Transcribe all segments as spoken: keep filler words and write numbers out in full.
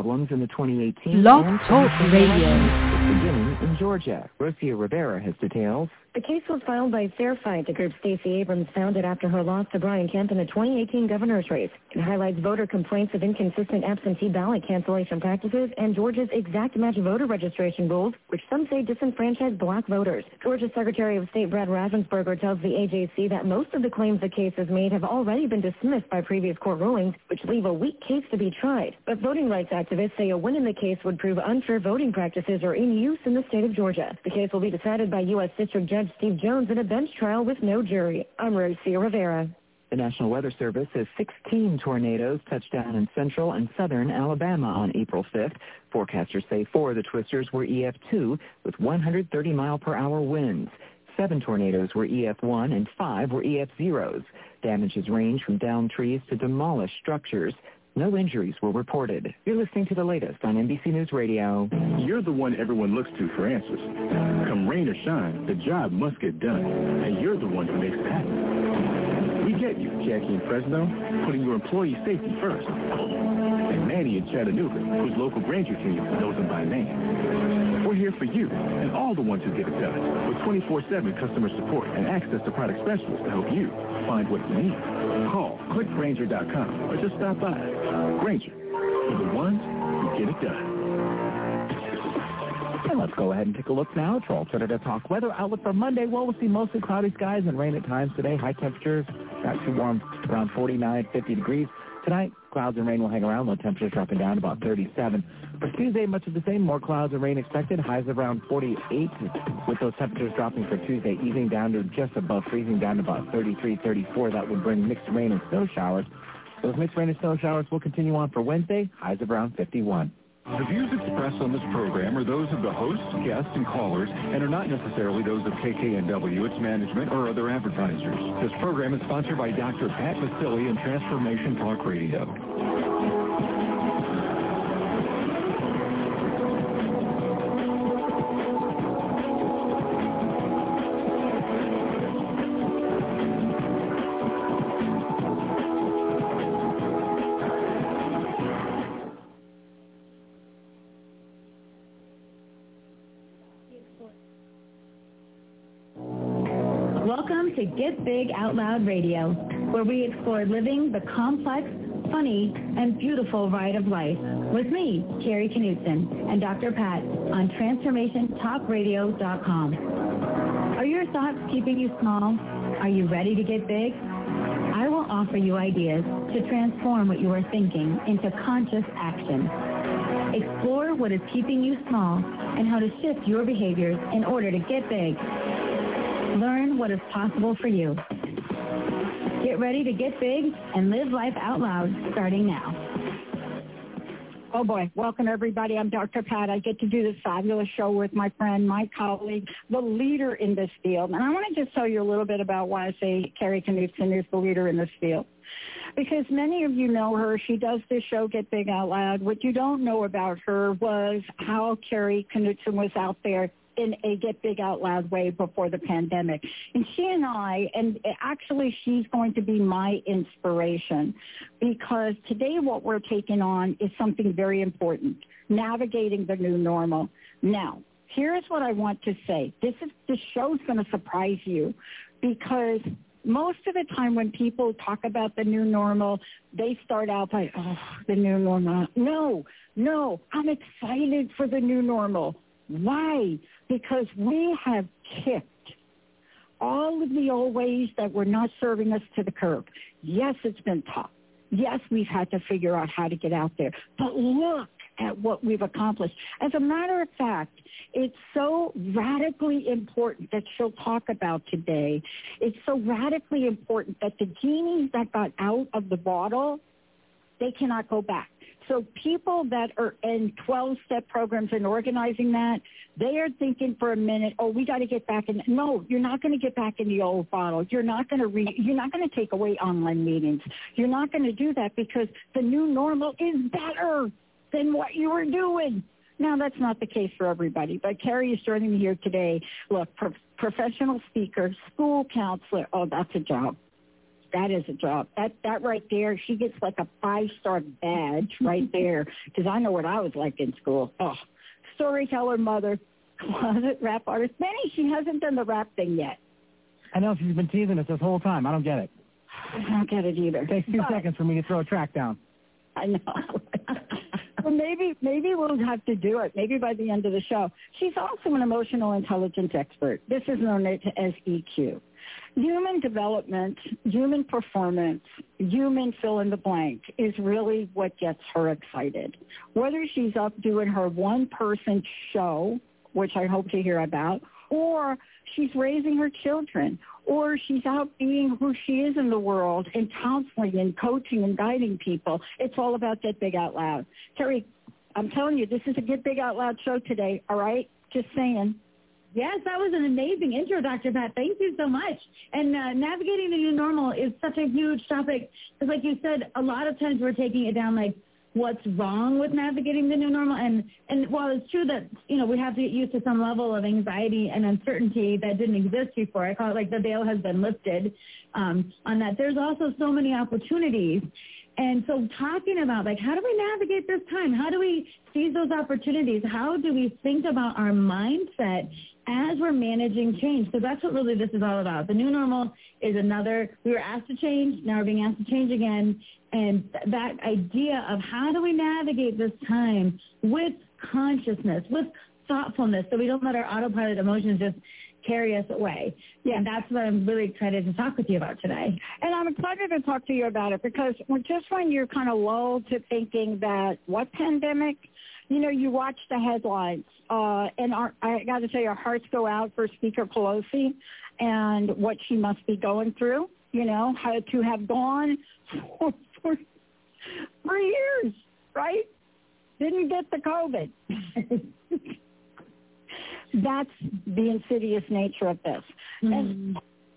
problems in the twenty eighteen Blog and Talk Radio. beginning in Georgia. Rosia Rivera has details. The case was filed by Fair Fight, the group Stacey Abrams founded after her loss to Brian Kemp in the twenty eighteen governor's race. It highlights voter complaints of inconsistent absentee ballot cancellation practices and Georgia's exact match voter registration rules, which some say disenfranchise black voters. Georgia's Secretary of State Brad Raffensperger tells the A J C that most of the claims the case has made have already been dismissed by previous court rulings, which leave a weak case to be tried. But voting rights activists say a win in the case would prove unfair voting practices are in use in the state of Georgia. The case will be decided by U S District Judge Steve Jones in a bench trial with no jury. I'm Rosia Rivera. The National Weather Service says sixteen tornadoes touched down in central and southern Alabama on April fifth. Forecasters say four of the twisters were E F two with one hundred thirty mile per hour winds. Seven tornadoes were E F one and five were E F zeros. Damages range from downed trees to demolished structures. No injuries were reported. You're listening to the latest on N B C News Radio. You're the one everyone looks to for answers. Come rain or shine, the job must get done, and you're the one who makes it happen. We get you, Jackie in Fresno, putting your employee safety first. And Manny in Chattanooga, whose local Granger team knows them by name. We're here for you and all the ones who get it done with twenty-four seven customer support and access to product specialists to help you find what you need. Call click Granger dot com or just stop by. Granger, for the ones who get it done. And let's go ahead and take a look now at our alternative talk weather outlook for Monday. Well, we'll see mostly cloudy skies and rain at times today. High temperatures not too warm, around forty-nine, fifty degrees. Tonight, clouds and rain will hang around, low temperatures dropping down to about thirty-seven. For Tuesday, much of the same, more clouds and rain expected. Highs around forty-eight, with those temperatures dropping for Tuesday evening down to just above freezing, down to about thirty-three, thirty-four. That would bring mixed rain and snow showers. Those mixed rain and snow showers will continue on for Wednesday, highs of around fifty-one. The views expressed on this program are those of the hosts, guests, and callers, and are not necessarily those of K K N W, its management, or other advertisers. This program is sponsored by Doctor Pat Vasili and Transformation Talk Radio. Welcome to Get Big Out Loud Radio, where we explore living the complex, funny, and beautiful ride of life with me, Carrie Knutson, and Doctor Pat on Transformation Talk Radio dot com. Are your thoughts keeping you small? Are you ready to get big? I will offer you ideas to transform what you are thinking into conscious action. Explore what is keeping you small and how to shift your behaviors in order to get big. Learn what is possible for you. Get ready to get big and live life out loud starting now. Oh, boy. Welcome, everybody. I'm Doctor Pat. I get to do this fabulous show with my friend, my colleague, the leader in this field. And I want to just tell you a little bit about why I say Carrie Knutson is the leader in this field. Because many of you know her. She does this show, Get Big Out Loud. What you don't know about her was how Carrie Knutson was out there in a Get Big Out Loud way before the pandemic. And she and I, and actually she's going to be my inspiration, because today what we're taking on is something very important, navigating the new normal. Now, here's what I want to say. This is this show's going to surprise you, because most of the time when people talk about the new normal, they start out by, oh, the new normal. No, no, I'm excited for the new normal. Why? Because we have kicked all of the old ways that were not serving us to the curb. Yes, it's been tough. Yes, we've had to figure out how to get out there. But look at what we've accomplished. As a matter of fact, it's so radically important that she'll talk about today. It's so radically important that the genies that got out of the bottle, they cannot go back. So people that are in twelve-step programs and organizing that, they are thinking for a minute, oh, we got to get back in. No, you're not going to get back in the old bottle. You're not going to re- You're not going to take away online meetings. You're not going to do that, because the new normal is better than what you were doing. Now, that's not the case for everybody, but Carrie is joining me here today. Look, pro- professional speaker, school counselor. Oh, that's a job. that is a job. That that right there, she gets like a five-star badge right there, because I know what I was like in school. Oh, storyteller, mother, closet rap artist. Benny, she hasn't done the rap thing yet. I know, she's been teasing us this whole time. I don't get it. I don't get it either. It takes two but, seconds for me to throw a track down. I know. Well, maybe maybe we'll have to do it. Maybe by the end of the show. She's also an emotional intelligence expert. This is known as E Q. Human development, human performance, human fill in the blank is really what gets her excited. Whether she's up doing her one-person show, which I hope to hear about, or she's raising her children, or she's out being who she is in the world and counseling and coaching and guiding people. It's all about Get Big Out Loud. Terry, I'm telling you, this is a Get Big Out Loud show today, all right? Just saying. Yes, that was an amazing intro, Doctor Pat. Thank you so much. And uh, navigating the new normal is such a huge topic because, like you said, a lot of times we're taking it down like, what's wrong with navigating the new normal. And, and while it's true that, you know, we have to get used to some level of anxiety and uncertainty that didn't exist before, I call it like the veil has been lifted um, on that. There's also so many opportunities. And so talking about, like, how do we navigate this time? How do we seize those opportunities? How do we think about our mindset as we're managing change? So that's what really this is all about. The new normal is another, we were asked to change, now we're being asked to change again. And th- that idea of how do we navigate this time with consciousness, with thoughtfulness, so we don't let our autopilot emotions just carry us away. Yeah, and that's what I'm really excited to talk with you about today. And I'm excited to talk to you about it because just when you're kind of lulled to thinking that what pandemic, you know, you watch the headlines, uh, and our, I got to say our hearts go out for Speaker Pelosi and what she must be going through, you know, how to have gone for, for, for years, right? Didn't get the COVID. That's the insidious nature of this. Mm-hmm. And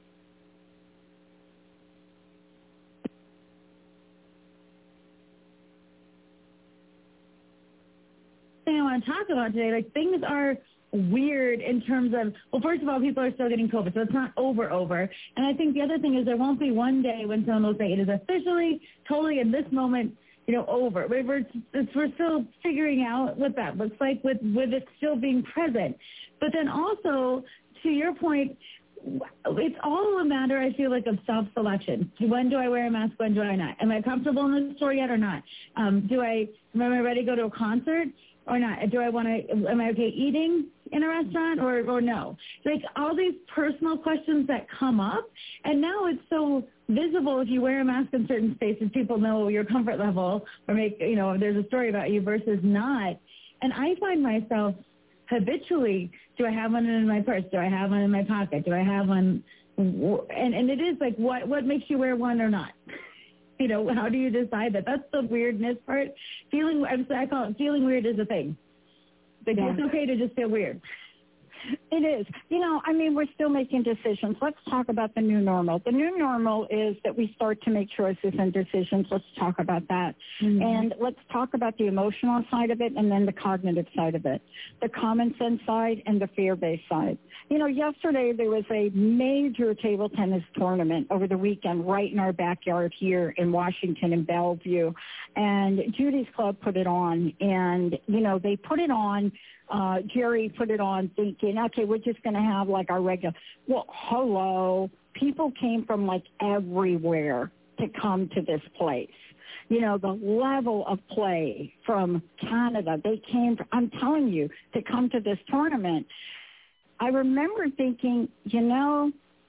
thing I want to talk about today, like things are weird in terms of, well, first of all, people are still getting COVID, so it's not over, over. And I think the other thing is there won't be one day when someone will say it is officially, totally in this moment, you know, over. We're, it's, we're still figuring out what that looks like with, with it still being present. But then also, to your point, it's all a matter, I feel like, of self-selection. When do I wear a mask? When do I not? Am I comfortable in the store yet or not? Um, do I, am I ready to go to a concert or not? Do I want to, am I okay eating in a restaurant or, or no? Like all these personal questions that come up. And now it's so visible if you wear a mask in certain spaces, people know your comfort level or make, you know, there's a story about you versus not. And I find myself habitually, do I have one in my purse? Do I have one in my pocket? Do I have one? And, and it is like, what, what makes you wear one or not? You know, how do you decide that? That's the weirdness part. Feeling, I call it feeling weird is a thing. Like, yeah. It's okay to just feel weird. It is. You know, I mean, we're still making decisions. Let's talk about the new normal. The new normal is that we start to make choices and decisions. Let's talk about that. Mm-hmm. And let's talk about the emotional side of it and then the cognitive side of it, the common sense side and the fear-based side. You know, yesterday there was a major table tennis tournament over the weekend right in our backyard here in Washington in Bellevue. And Judy's Club put it on. And, you know, they put it on. Uh, Jerry put it on thinking, okay, we're just going to have like our regular. Well, hello. People came from like everywhere to come to this place. You know, the level of play from Canada, they came, from, I'm telling you, to come to this tournament. I remember thinking, you know,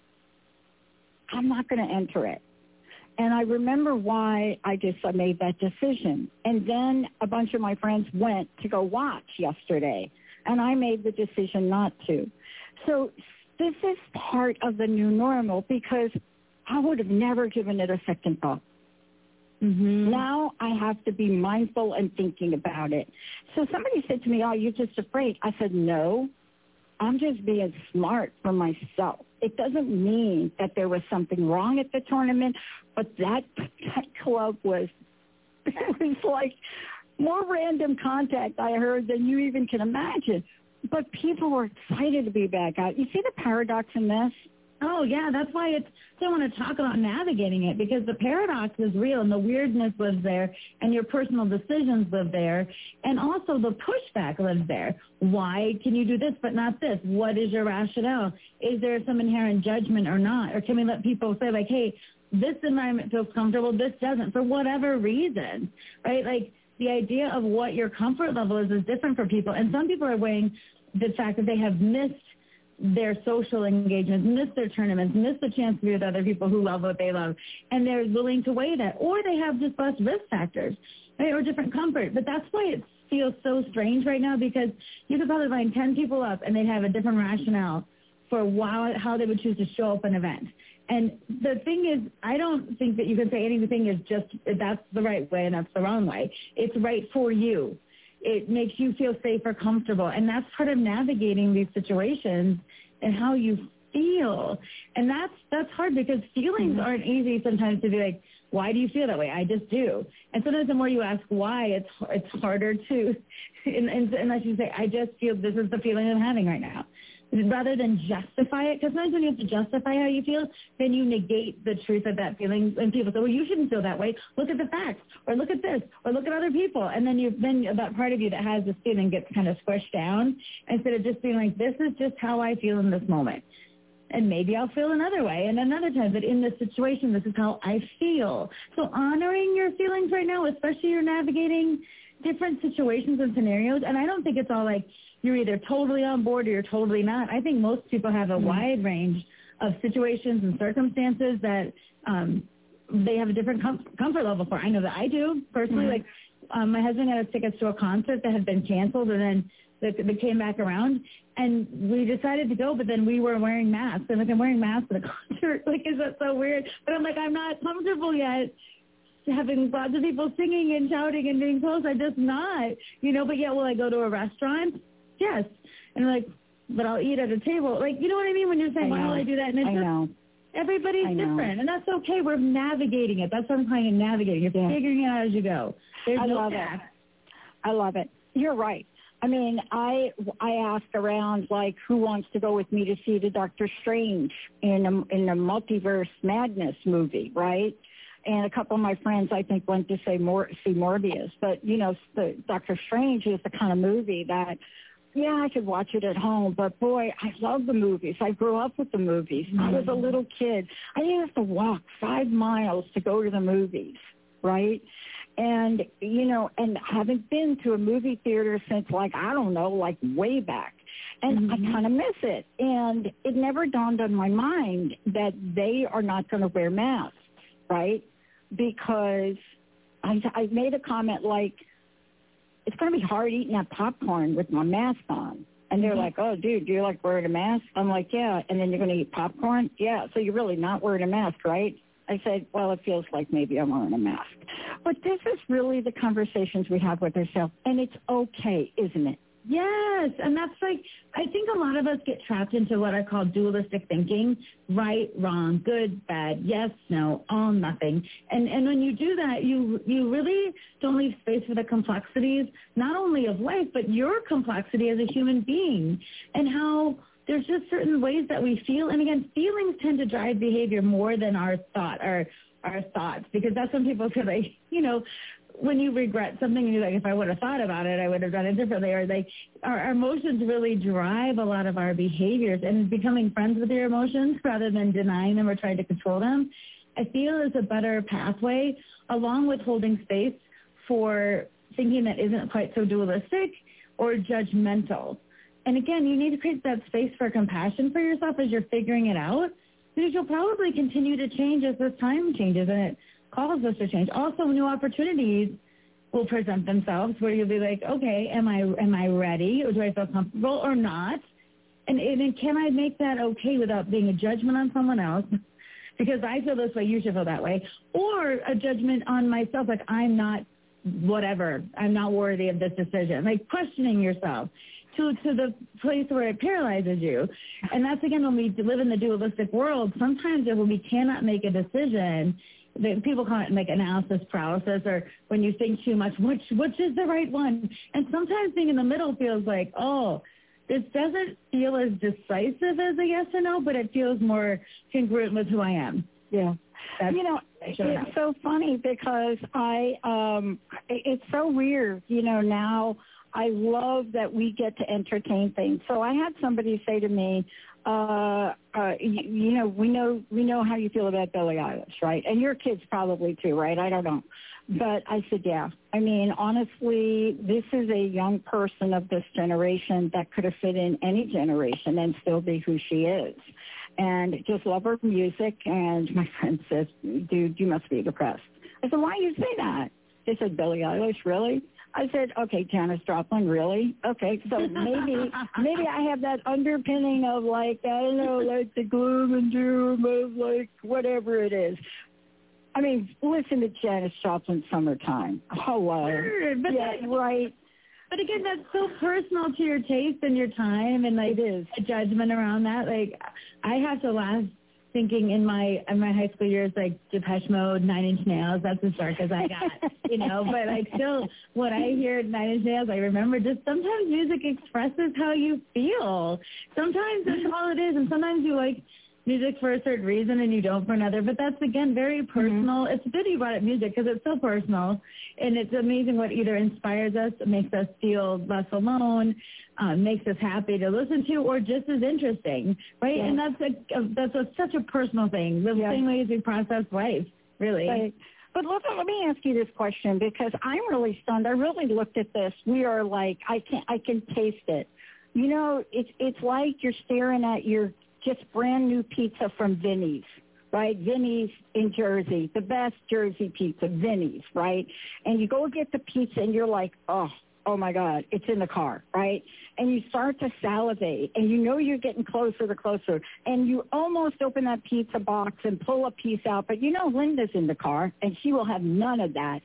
I'm not going to enter it. And I remember why I just I made that decision. And then a bunch of my friends went to go watch yesterday, and I made the decision not to. So this is part of the new normal because I would have never given it a second thought. Mm-hmm. Now I have to be mindful and thinking about it. So somebody said to me, oh, you're just afraid. I said, no, I'm just being smart for myself. It doesn't mean that there was something wrong at the tournament, but that, that club was, it was like more random contact I heard than you even can imagine. But people were excited to be back out. You see the paradox in this? Oh, yeah, that's why it's, so I want to talk about navigating it, because the paradox is real and the weirdness lives there and your personal decisions live there, and also the pushback lives there. Why can you do this but not this? What is your rationale? Is there some inherent judgment or not? Or can we let people say, like, hey, this environment feels comfortable, this doesn't, for whatever reason, right? Like, the idea of what your comfort level is is different for people, and some people are weighing the fact that they have missed their social engagements, miss their tournaments, miss the chance to be with other people who love what they love, and they're willing to weigh that. Or they have just less risk factors, right, or different comfort. But that's why it feels so strange right now, because you could probably line ten people up and they'd have a different rationale for why, how they would choose to show up an event. And the thing is, I don't think that you can say anything is just that's the right way and that's the wrong way. It's right for you. It makes you feel safe or comfortable. And that's part of navigating these situations and how you feel. And that's that's hard, because feelings mm-hmm. aren't easy sometimes to be like, why do you feel that way? I just do. And sometimes the more you ask why, it's it's harder to, unless you say, I just feel this is the feeling I'm having right now. Rather than justify it, because sometimes when you have to justify how you feel, then you negate the truth of that feeling, and people say, well, you shouldn't feel that way. Look at the facts, or look at this, or look at other people. And then you then that part of you that has this feeling gets kind of squished down, instead of just being like, this is just how I feel in this moment. And maybe I'll feel another way, and another time, but in this situation, this is how I feel. So honoring your feelings right now, especially you're navigating different situations and scenarios, and I don't think it's all like, you're either totally on board or you're totally not. I think most people have a mm-hmm. wide range of situations and circumstances that um, they have a different com- comfort level for. I know that I do personally. Mm-hmm. Like um, my husband had us tickets to a concert that had been canceled, and then they, they came back around, and we decided to go, but then we were wearing masks. And like, I'm wearing masks at a concert. Like, is that so weird? But I'm like, I'm not comfortable yet having lots of people singing and shouting and being close. I'm just not, you know. But yeah, will I go to a restaurant? Yes. And like, but I'll eat at a table. Like, you know what I mean? When you're saying, why will I do that? And it's I just, know. everybody's I know. different. And that's okay. We're navigating it. That's what I'm calling it, navigating. You're yeah. figuring it out as you go. There's I no love path. it. I love it. You're right. I mean, I, I asked around, like, who wants to go with me to see the Doctor Strange in a, in the Multiverse Madness movie, right? And a couple of my friends, I think, went to say more, see Morbius. But, you know, the Doctor Strange is the kind of movie that, yeah, I could watch it at home, but boy, I love the movies. I grew up with the movies. Mm-hmm. I was a little kid. I didn't have to walk five miles to go to the movies, right? And, you know, and having been to a movie theater since, like, I don't know, like way back, and mm-hmm. I kind of miss it. And it never dawned on my mind that they are not going to wear masks, right? Because I, I made a comment like, it's going to be hard eating that popcorn with my mask on. And they're mm-hmm. like, oh, dude, do you like wearing a mask? I'm like, yeah. And then you're going to eat popcorn? Yeah. So you're really not wearing a mask, right? I said, well, it feels like maybe I'm wearing a mask. But this is really the conversations we have with ourselves. And it's okay, isn't it? Yes, and that's like, I think a lot of us get trapped into what I call dualistic thinking, right, wrong, good, bad, yes, no, all, nothing. And and when you do that, you you really don't leave space for the complexities, not only of life, but your complexity as a human being, and how there's just certain ways that we feel. And again, feelings tend to drive behavior more than our thought, our, our thoughts, because that's when people feel like, you know, when you regret something, you're like, if I would have thought about it, I would have done it differently. Or like, our, our emotions really drive a lot of our behaviors, and becoming friends with your emotions rather than denying them or trying to control them, I feel is a better pathway, along with holding space for thinking that isn't quite so dualistic or judgmental. And again, you need to create that space for compassion for yourself as you're figuring it out, because you'll probably continue to change as this time changes, and it calls us to change. Also, new opportunities will present themselves where you'll be like, okay, am I am I ready, or do I feel comfortable or not? And, and can I make that okay without being a judgment on someone else? Because I feel this way, you should feel that way. Or a judgment on myself, like I'm not whatever, I'm not worthy of this decision. Like questioning yourself to, to the place where it paralyzes you. And that's, again, when we live in the dualistic world, sometimes when we cannot make a decision, the, people call it like analysis paralysis, or when you think too much, which which is the right one? And sometimes being in the middle feels like, oh, this doesn't feel as decisive as a yes or no, but it feels more congruent with who I am. Yeah. That's you know, it's so funny because I, um, it's so weird, you know, now I love that we get to entertain things. So I had somebody say to me, uh, uh, you, you know, we know, we know how you feel about Billie Eilish, right? And your kids probably too, right? I don't know. But I said, yeah. I mean, honestly, this is a young person of this generation that could have fit in any generation and still be who she is. And just love her music. And my friend says, dude, you must be depressed. I said, why do you say that? They said, Billie Eilish, really? I said, okay, Janis Joplin, really? Okay, so maybe maybe I have that underpinning of like, I don't know, like the gloom and doom of like whatever it is. I mean, listen to Janis Joplin's Summertime. Hello. Sure, but yeah, that, right. But again, that's so personal to your taste and your time and like it is. a judgment around that. Like, I have to laugh thinking in my in my high school years, like Depeche Mode, Nine Inch Nails, that's as dark as I got, you know. But like still, when I hear Nine Inch Nails, I remember just sometimes music expresses how you feel. Sometimes that's all it is, and sometimes you like music for a certain reason and you don't for another. But that's, again, very personal. Mm-hmm. It's good you brought up music because it's so personal, and it's amazing what either inspires us, makes us feel less alone, um, makes us happy to listen to, or just as interesting, right? Yeah. And that's a, a that's a, such a personal thing, the yeah. same way as we process life, really. Right. But look, let me ask you this question because I'm really stunned. I really looked at this. We are like, I can I can taste it. You know, it's it's like you're staring at your just brand new pizza from Vinny's, right? Vinny's in Jersey, the best Jersey pizza, Vinny's, right? And you go get the pizza and you're like, oh, oh my God, it's in the car, right? And you start to salivate and you know you're getting closer to closer. And you almost open that pizza box and pull a piece out, but you know Linda's in the car and she will have none of that.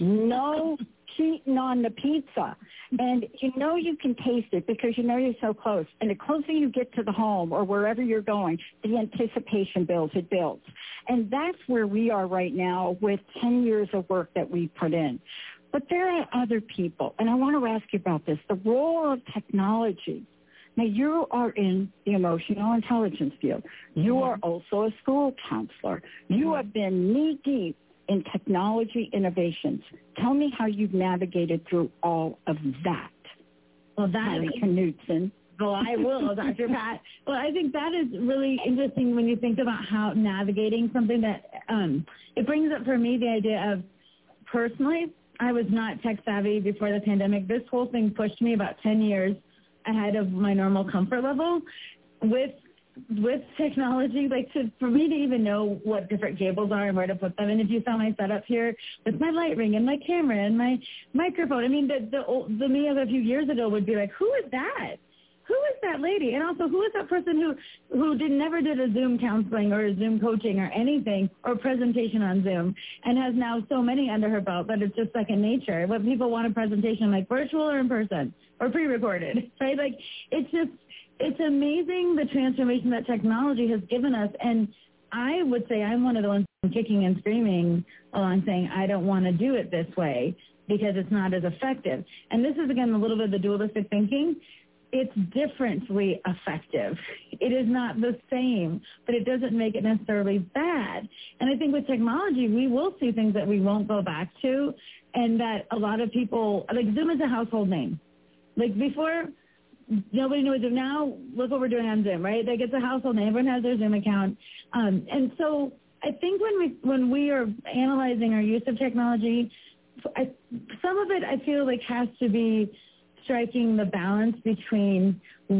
No cheating on the pizza. And you know you can taste it because you know you're so close. And the closer you get to the home or wherever you're going, the anticipation builds, it builds. And that's where we are right now with ten years of work that we put in. But there are other people, and I want to ask you about this, the role of technology. Now, you are in the emotional intelligence field. You mm-hmm. are also a school counselor. You mm-hmm. have been knee-deep in technology innovations. Tell me how you've navigated through all of that. Well, that Carrie Knudsen. Well, I will, Doctor Pat. Well, I think that is really interesting when you think about how navigating something that um, it brings up for me the idea of personally, I was not tech savvy before the pandemic. This whole thing pushed me about ten years ahead of my normal comfort level with with technology, like to, for me to even know what different cables are and where to put them. And if you saw my setup here with my light ring and my camera and my microphone, I mean, the, the, the me of a few years ago would be like, who is that? Who is that lady? And also, who is that person who, who did never did a Zoom counseling or a Zoom coaching or anything or presentation on Zoom and has now so many under her belt that it's just second nature? What people want a presentation like virtual or in person or pre-recorded, right? Like, it's just, it's amazing the transformation that technology has given us. And I would say I'm one of the ones kicking and screaming along saying, I don't want to do it this way because it's not as effective. And this is, again, a little bit of the dualistic thinking. It's differently effective. It is not the same, but it doesn't make it necessarily bad. And I think with technology, we will see things that we won't go back to, and that a lot of people, like Zoom is a household name. Like before, nobody knew Zoom. Now, look what we're doing on Zoom, right? Like it's a household name. Everyone has their Zoom account. Um, and so I think when we when we are analyzing our use of technology, I, some of it I feel like has to be striking the balance between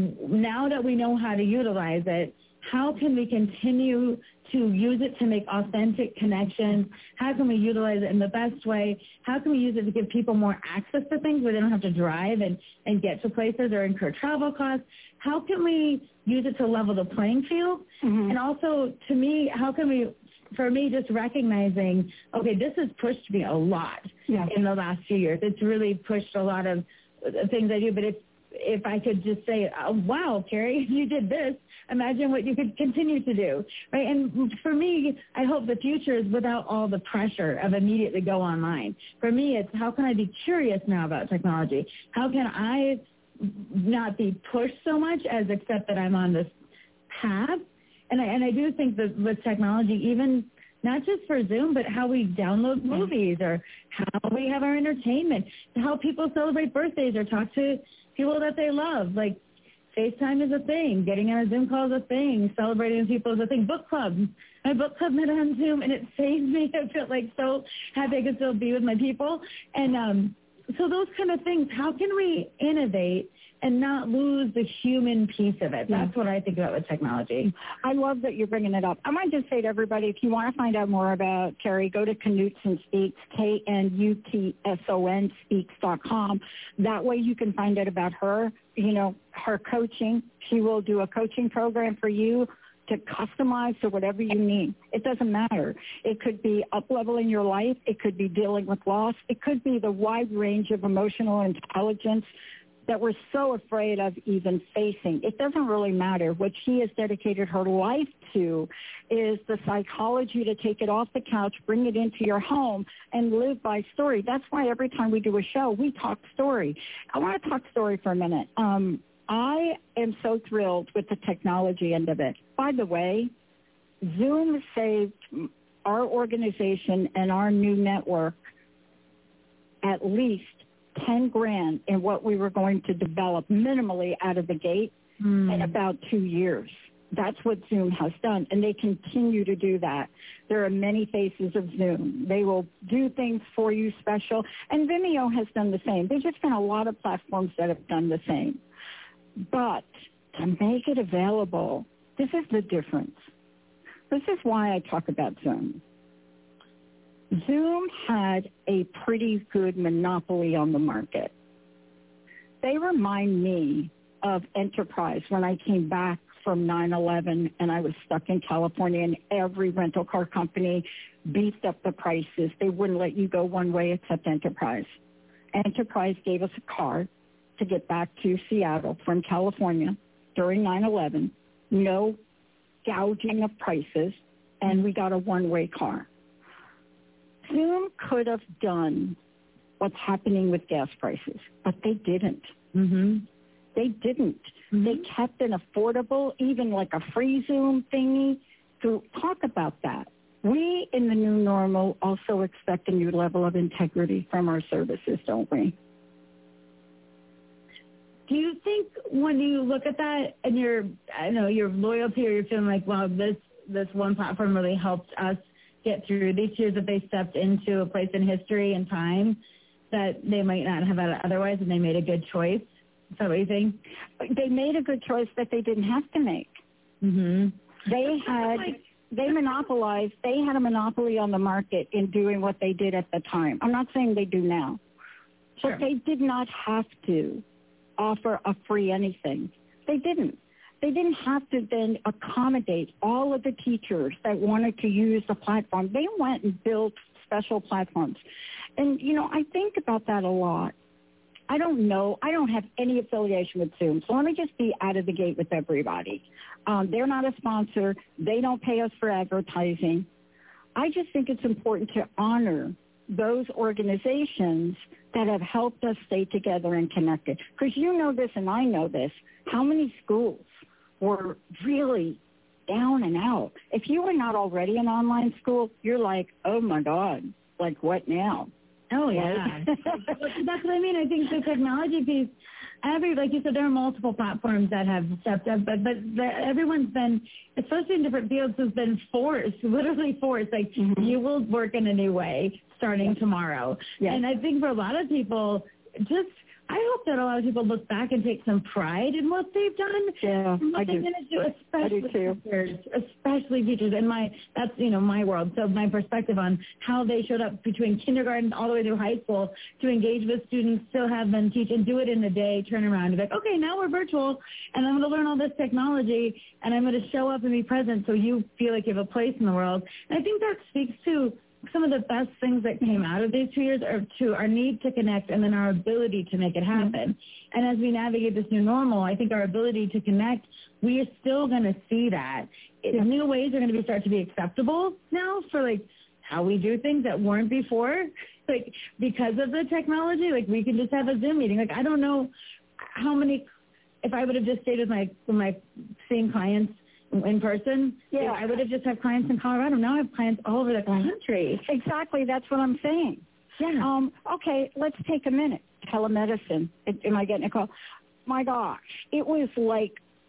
now that we know how to utilize it, how can we continue to use it to make authentic connections? How can we utilize it in the best way? How can we use it to give people more access to things where they don't have to drive and, and get to places or incur travel costs? How can we use it to level the playing field? Mm-hmm. And also, to me, how can we, for me, just recognizing, okay, this has pushed me a lot yeah. in the last few years. It's really pushed a lot of things I do, but if if I could just say, oh, wow, Carrie, you did this, imagine what you could continue to do, right? And for me, I hope the future is without all the pressure of immediately go online. For me, it's how can I be curious now about technology? How can I not be pushed so much as accept that I'm on this path. And I, and I do think that with technology, even not just for Zoom, but how we download movies or how we have our entertainment, how people celebrate birthdays or talk to people that they love. Like FaceTime is a thing. Getting on a Zoom call is a thing. Celebrating with people is a thing. Book club. My book club met on Zoom, and it saved me. I felt like so happy I could still be with my people. And um, so those kind of things, how can we innovate and not lose the human piece of it? That's what I think about with technology. I love that you're bringing it up. I might just say to everybody, if you want to find out more about Carrie, go to Knutson Speaks, K N U T S O N speaks dot com. That way you can find out about her, you know, her coaching. She will do a coaching program for you to customize to whatever you need. It doesn't matter. It could be up-leveling your life. It could be dealing with loss. It could be the wide range of emotional intelligence that we're so afraid of even facing. It doesn't really matter. What she has dedicated her life to is the psychology to take it off the couch, bring it into your home, and live by story. That's why every time we do a show, we talk story. I want to talk story for a minute. Um, I am so thrilled with the technology end of it. By the way, Zoom saved our organization and our new network at least ten grand in what we were going to develop minimally out of the gate mm. in about two years. That's what Zoom has done, and they continue to do that. There are many faces of Zoom. They will do things for you special, and Vimeo has done the same. There's just been a lot of platforms that have done the same. But to make it available, this is the difference. This is why I talk about Zoom. Zoom had a pretty good monopoly on the market. They remind me of Enterprise when I came back from nine eleven and I was stuck in California and every rental car company beefed up the prices. They wouldn't let you go one way except Enterprise. Enterprise gave us a card to get back to Seattle from California during nine eleven, no gouging of prices, and we got a one-way car. Zoom could have done what's happening with gas prices, but they didn't. Mm-hmm. They didn't. Mm-hmm. They kept an affordable, even like a free Zoom thingy, to talk about that. We in the new normal also expect a new level of integrity from our services, don't we? Do you think when you look at that and your, I don't know, your loyalty, or you're feeling like, wow, this this one platform really helped us get through these years, that they stepped into a place in history and time that they might not have had otherwise, and they made a good choice? Is that what you think? They made a good choice that they didn't have to make. Mm-hmm. They had, they monopolized, they had a monopoly on the market in doing what they did at the time. I'm not saying they do now, sure. But they did not have to offer a free anything. They didn't. They didn't have to then accommodate all of the teachers that wanted to use the platform. They went and built special platforms. And, you know, I think about that a lot. I don't know. I don't have any affiliation with Zoom. So let me just be out of the gate with everybody. Um, they're not a sponsor. They don't pay us for advertising. I just think it's important to honor those organizations that have helped us stay together and connected. Because you know this and I know this. How many schools were really down and out? If you were not already an online school, you're like, oh, my God, like what now? Oh, yeah. That's what I mean. I think the technology piece, every, like you said, there are multiple platforms that have stepped up, but but the, everyone's been, especially in different fields, has been forced, literally forced. Like, mm-hmm. you will work in a new way starting yes. tomorrow. Yes. And I think for a lot of people, just, I hope that a lot of people look back and take some pride in what they've done. Yeah, and what I they're do. going to do, especially I do too. teachers, especially teachers. And my, that's, you know, my world. So my perspective on how they showed up between kindergarten all the way through high school to engage with students, still have them teach, and do it in a day, turn around and be like, okay, now we're virtual, and I'm going to learn all this technology, and I'm going to show up and be present so you feel like you have a place in the world. And I think that speaks to some of the best things that came out of these two years are to our need to connect, and then our ability to make it happen. Mm-hmm. And as we navigate this new normal, I think our ability to connect, we are still going to see that. It, yeah. New ways are going to be start to be acceptable now for like how we do things that weren't before, like because of the technology. Like we can just have a Zoom meeting. Like I don't know. how many, if I would have just stayed with my, with my same clients in person, yeah, I would have just had clients in Colorado. Now I have clients all over the country. Exactly. That's what I'm saying. Yeah. Um, okay, let's take a minute. Telemedicine. Am I getting a call? My gosh, it was like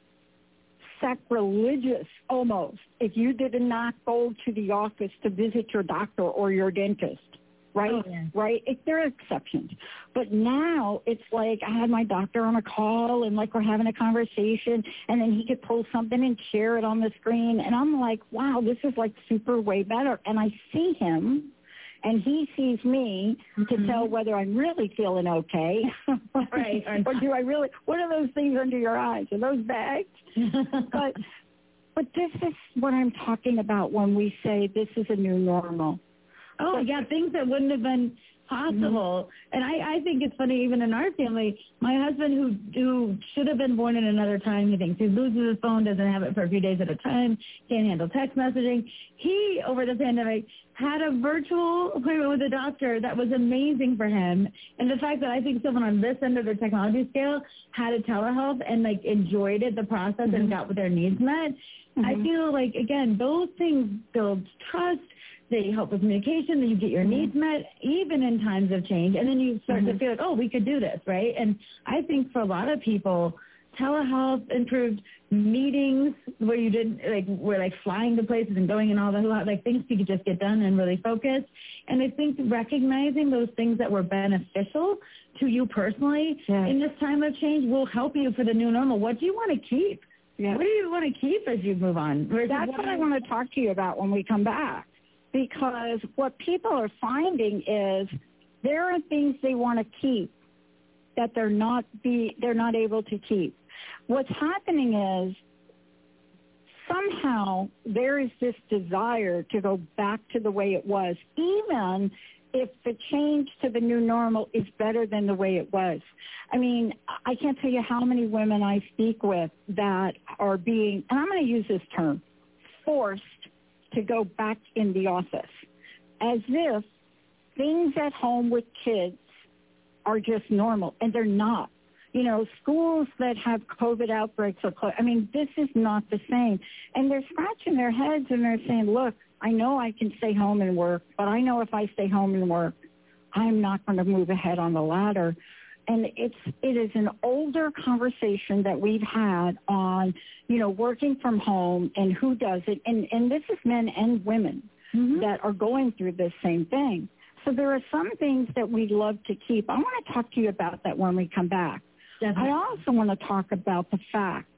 sacrilegious almost if you did not go to the office to visit your doctor or your dentist. Right, oh, yeah. right. It, there are exceptions, but now it's like I had my doctor on a call, and like we're having a conversation, and then he could pull something and share it on the screen, and I'm like, wow, this is like super way better. And I see him, and he sees me mm-hmm. to tell whether I'm really feeling okay, right? Or do I really? What are those things under your eyes? Are those bags? but but this is what I'm talking about when we say this is a new normal. Oh, yeah, things that wouldn't have been possible. Mm-hmm. And I, I think it's funny, even in our family, my husband, who who should have been born in another time, he thinks he loses his phone, doesn't have it for a few days at a time, can't handle text messaging. He, over the pandemic, had a virtual appointment with a doctor that was amazing for him. And the fact that I think someone on this end of the technology scale had a telehealth and, like, enjoyed it, the process, mm-hmm. and got with their needs met, mm-hmm. I feel like, again, those things build trust. They help with communication, then you get your needs met, even in times of change, and then you start mm-hmm. to feel like, oh, we could do this, right? And I think for a lot of people, telehealth improved meetings where you didn't, like, where like flying to places and going and all that, like things you could just get done and really focus. And I think recognizing those things that were beneficial to you personally yeah. in this time of change will help you for the new normal. What do you want to keep? Yeah. What do you want to keep as you move on? That's what I want to talk to you about when we come back. Because what people are finding is there are things they want to keep that they're not be they're not able to keep. What's happening is somehow there is this desire to go back to the way it was, even if the change to the new normal is better than the way it was. I mean, I can't tell you how many women I speak with that are being, and I'm going to use this term, forced to go back in the office, as if things at home with kids are just normal, and they're not. You know, schools that have COVID outbreaks are closed. I mean, this is not the same. And they're scratching their heads and they're saying, look, I know I can stay home and work, but I know if I stay home and work, I'm not going to move ahead on the ladder. And it's, it is an older conversation that we've had on, you know, working from home and who does it. And, and this is men and women mm-hmm. that are going through this same thing. So there are some things that we'd love to keep. I want to talk to you about that when we come back. Definitely. I also want to talk about the fact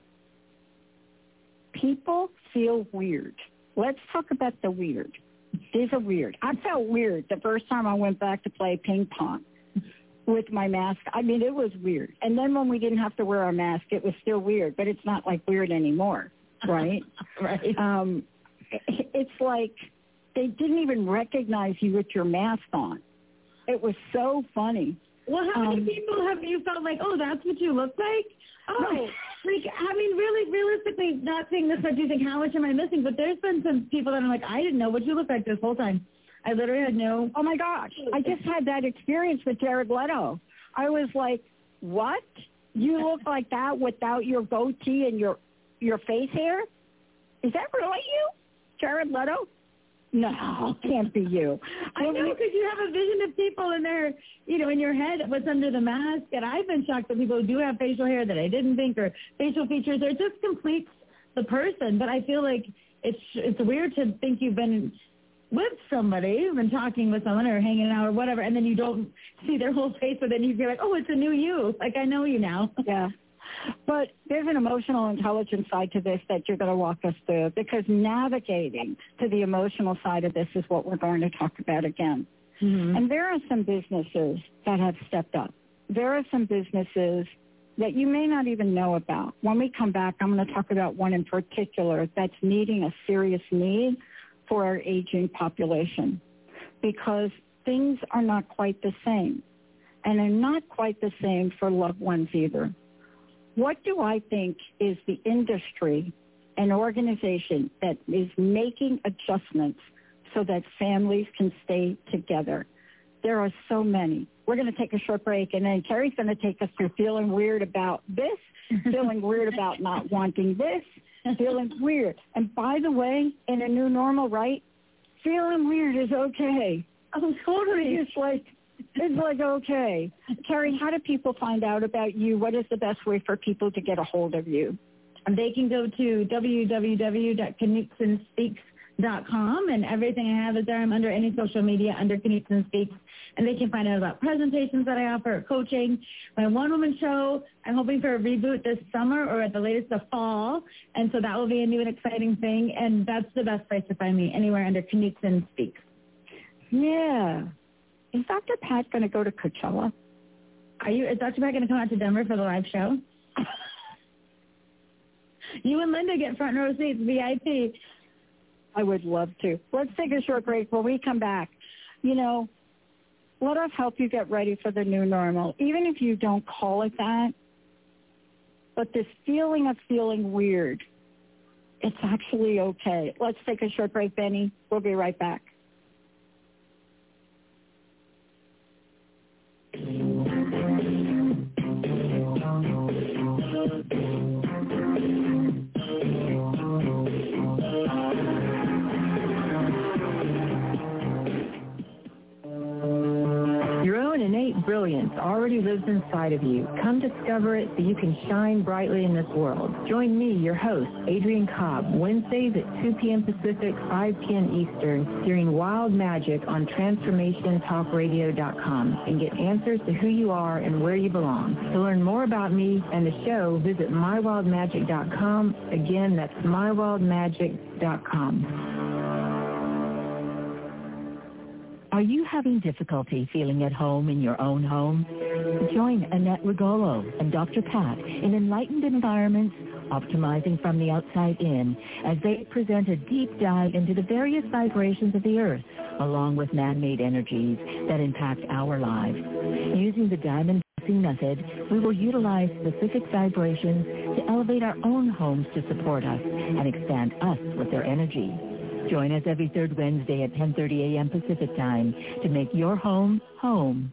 people feel weird. Let's talk about the weird. There's a weird. I felt weird the first time I went back to play ping pong with my mask. I mean, it was weird. And then when we didn't have to wear our mask, it was still weird, but it's not like weird anymore, right? Right. Um, it's like they didn't even recognize you with your mask on. It was so funny. Well, how many um, people have you felt like, oh, that's what you look like? Oh, no. like, I mean, really, realistically, not saying this, but you think, how much am I missing? But there's been some people that I'm like, I didn't know what you look like this whole time. I literally had no. Oh, my gosh. I just had that experience with Jared Leto. I was like, what? You look like that without your goatee and your your face hair? Is that really you, Jared Leto? No, can't be you. I know, because you have a vision of people in their, you know, in your head, what's under the mask. And I've been shocked that people who do have facial hair that I didn't think, or facial features, or it just completes the person. But I feel like it's it's weird to think you've been with somebody, you've been talking with someone or hanging out or whatever, and then you don't see their whole face, but then you feel like, oh, it's a new you. Like, I know you now. Yeah. But there's an emotional intelligence side to this that you're going to walk us through, because navigating to the emotional side of this is what we're going to talk about again. Mm-hmm. And there are some businesses that have stepped up. There are some businesses that you may not even know about. When we come back, I'm going to talk about one in particular that's meeting a serious need for our aging population, because things are not quite the same, and they're not quite the same for loved ones either. What do I think is the industry and organization that is making adjustments so that families can stay together? There are so many. we're going to take a short break, and then Carrie's going to take us through feeling weird about this, feeling weird about not wanting this, feeling weird. And by the way, in a new normal, right, feeling weird is okay. Oh, totally. It's like, it's like, okay. Carrie, how do people find out about you? What is the best way for people to get a hold of you? They can go to w w w dot knutson speaks dot com, and everything I have is there. I'm under any social media under Knutson Speaks, and they can find out about presentations that I offer, coaching, my one-woman show. I'm hoping for a reboot this summer or at the latest the fall, and so that will be a new and exciting thing, and that's the best place to find me, anywhere under Knutson Speaks. Yeah. Is Doctor Pat going to go to Coachella? Are you? Is Doctor Pat going to come out to Denver for the live show? You and Linda get front row seats, V I P. I would love to. Let's take a short break. When we come back, you know, let us help you get ready for the new normal. Even if you don't call it that, but this feeling of feeling weird, it's actually okay. Let's take a short break, Benny. We'll be right back. Brilliance already lives inside of you. Come discover it so you can shine brightly in this world. Join me, your host, Adrienne Cobb, Wednesdays at two p.m. Pacific, five p.m. Eastern, during Wild Magic on transformation talk radio dot com, and get answers to who you are and where you belong. To learn more about me and the show, visit my wild magic dot com. Again, that's my wild magic dot com. Are you having difficulty feeling at home in your own home? Join Annette Rigolo and Doctor Pat in Enlightened Environments, Optimizing from the Outside In, as they present a deep dive into the various vibrations of the earth, along with man-made energies that impact our lives. Using the diamond dosing method, we will utilize specific vibrations to elevate our own homes to support us and expand us with their energy. Join us every third Wednesday at ten thirty a.m. Pacific Time to make your home home.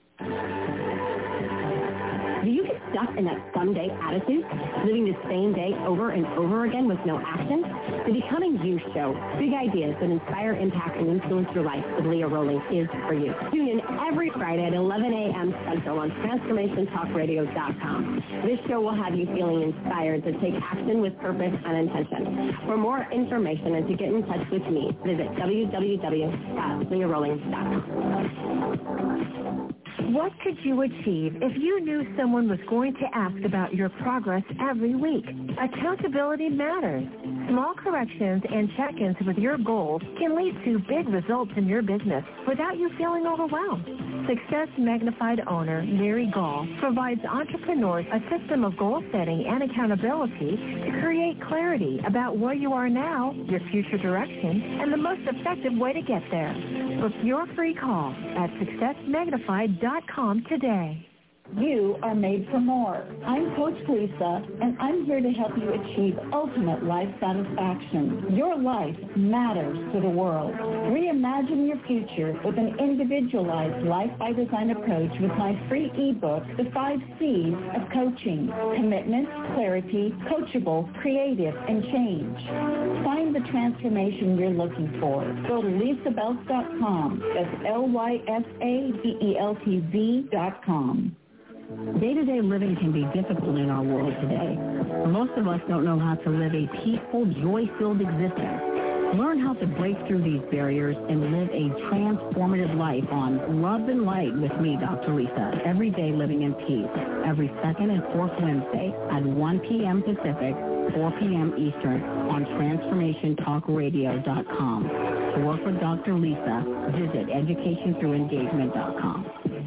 Do you get stuck in that someday attitude, living the same day over and over again with no action? The Becoming You show, big ideas that inspire, impact, and influence your life with Leah Rowling is for you. Tune in every Friday at eleven a.m. Central on transformation talk radio dot com. This show will have you feeling inspired to take action with purpose and intention. For more information and to get in touch with me, visit w w w dot leah rowling dot com. What could you achieve if you knew someone was going to ask about your progress every week? Accountability matters. Small corrections and check-ins with your goals can lead to big results in your business without you feeling overwhelmed. Success Magnified owner Mary Gall provides entrepreneurs a system of goal setting and accountability to create clarity about where you are now, your future direction, and the most effective way to get there. Book your free call at success magnified dot com today. You are made for more. I'm Coach Lisa, and I'm here to help you achieve ultimate life satisfaction. Your life matters to the world. Reimagine your future with an individualized life by design approach with my free ebook, The Five C's of Coaching: Commitment, Clarity, Coachable, Creative, and Change. Find the transformation you're looking for. Go to lisa beltz dot com. That's L Y S A B E L T Z dot com. Day-to-day living can be difficult in our world today. Most of us don't know how to live a peaceful, joy-filled existence. Learn how to break through these barriers and live a transformative life on Love and Light with me, Doctor Lisa. Every day living in peace. Every second and fourth Wednesday at one p.m. Pacific, four p.m. Eastern on transformation talk radio dot com. To work with Doctor Lisa, visit education through engagement dot com.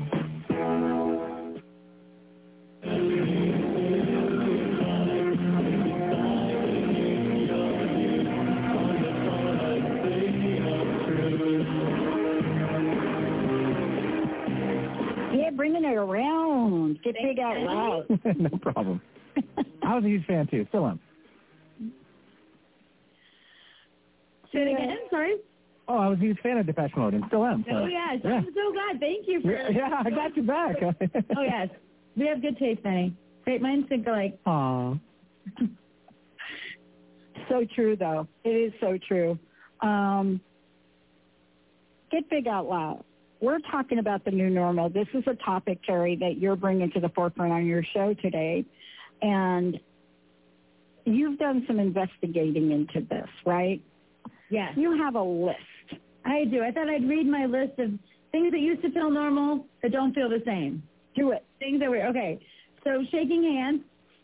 Bringing it around. Get big out loud. No problem. I was a huge fan, too. Still am. Say it again. Sorry. Oh, I was a huge fan of Depeche Mode and still am. So. Oh, yes. Yeah. I'm so glad. Thank you for Yeah, yeah I got you back. Oh, yes. We have good taste, Benny. Great minds think alike. Aw. So true, though. It is so true. Um, get big out loud. We're talking about the new normal. This is a topic, Carrie, that you're bringing to the forefront on your show today. And you've done some investigating into this, right? Yes. You have a list. I do. I thought I'd read my list of things that used to feel normal that don't feel the same. Do it. Things that were, okay. So shaking hands.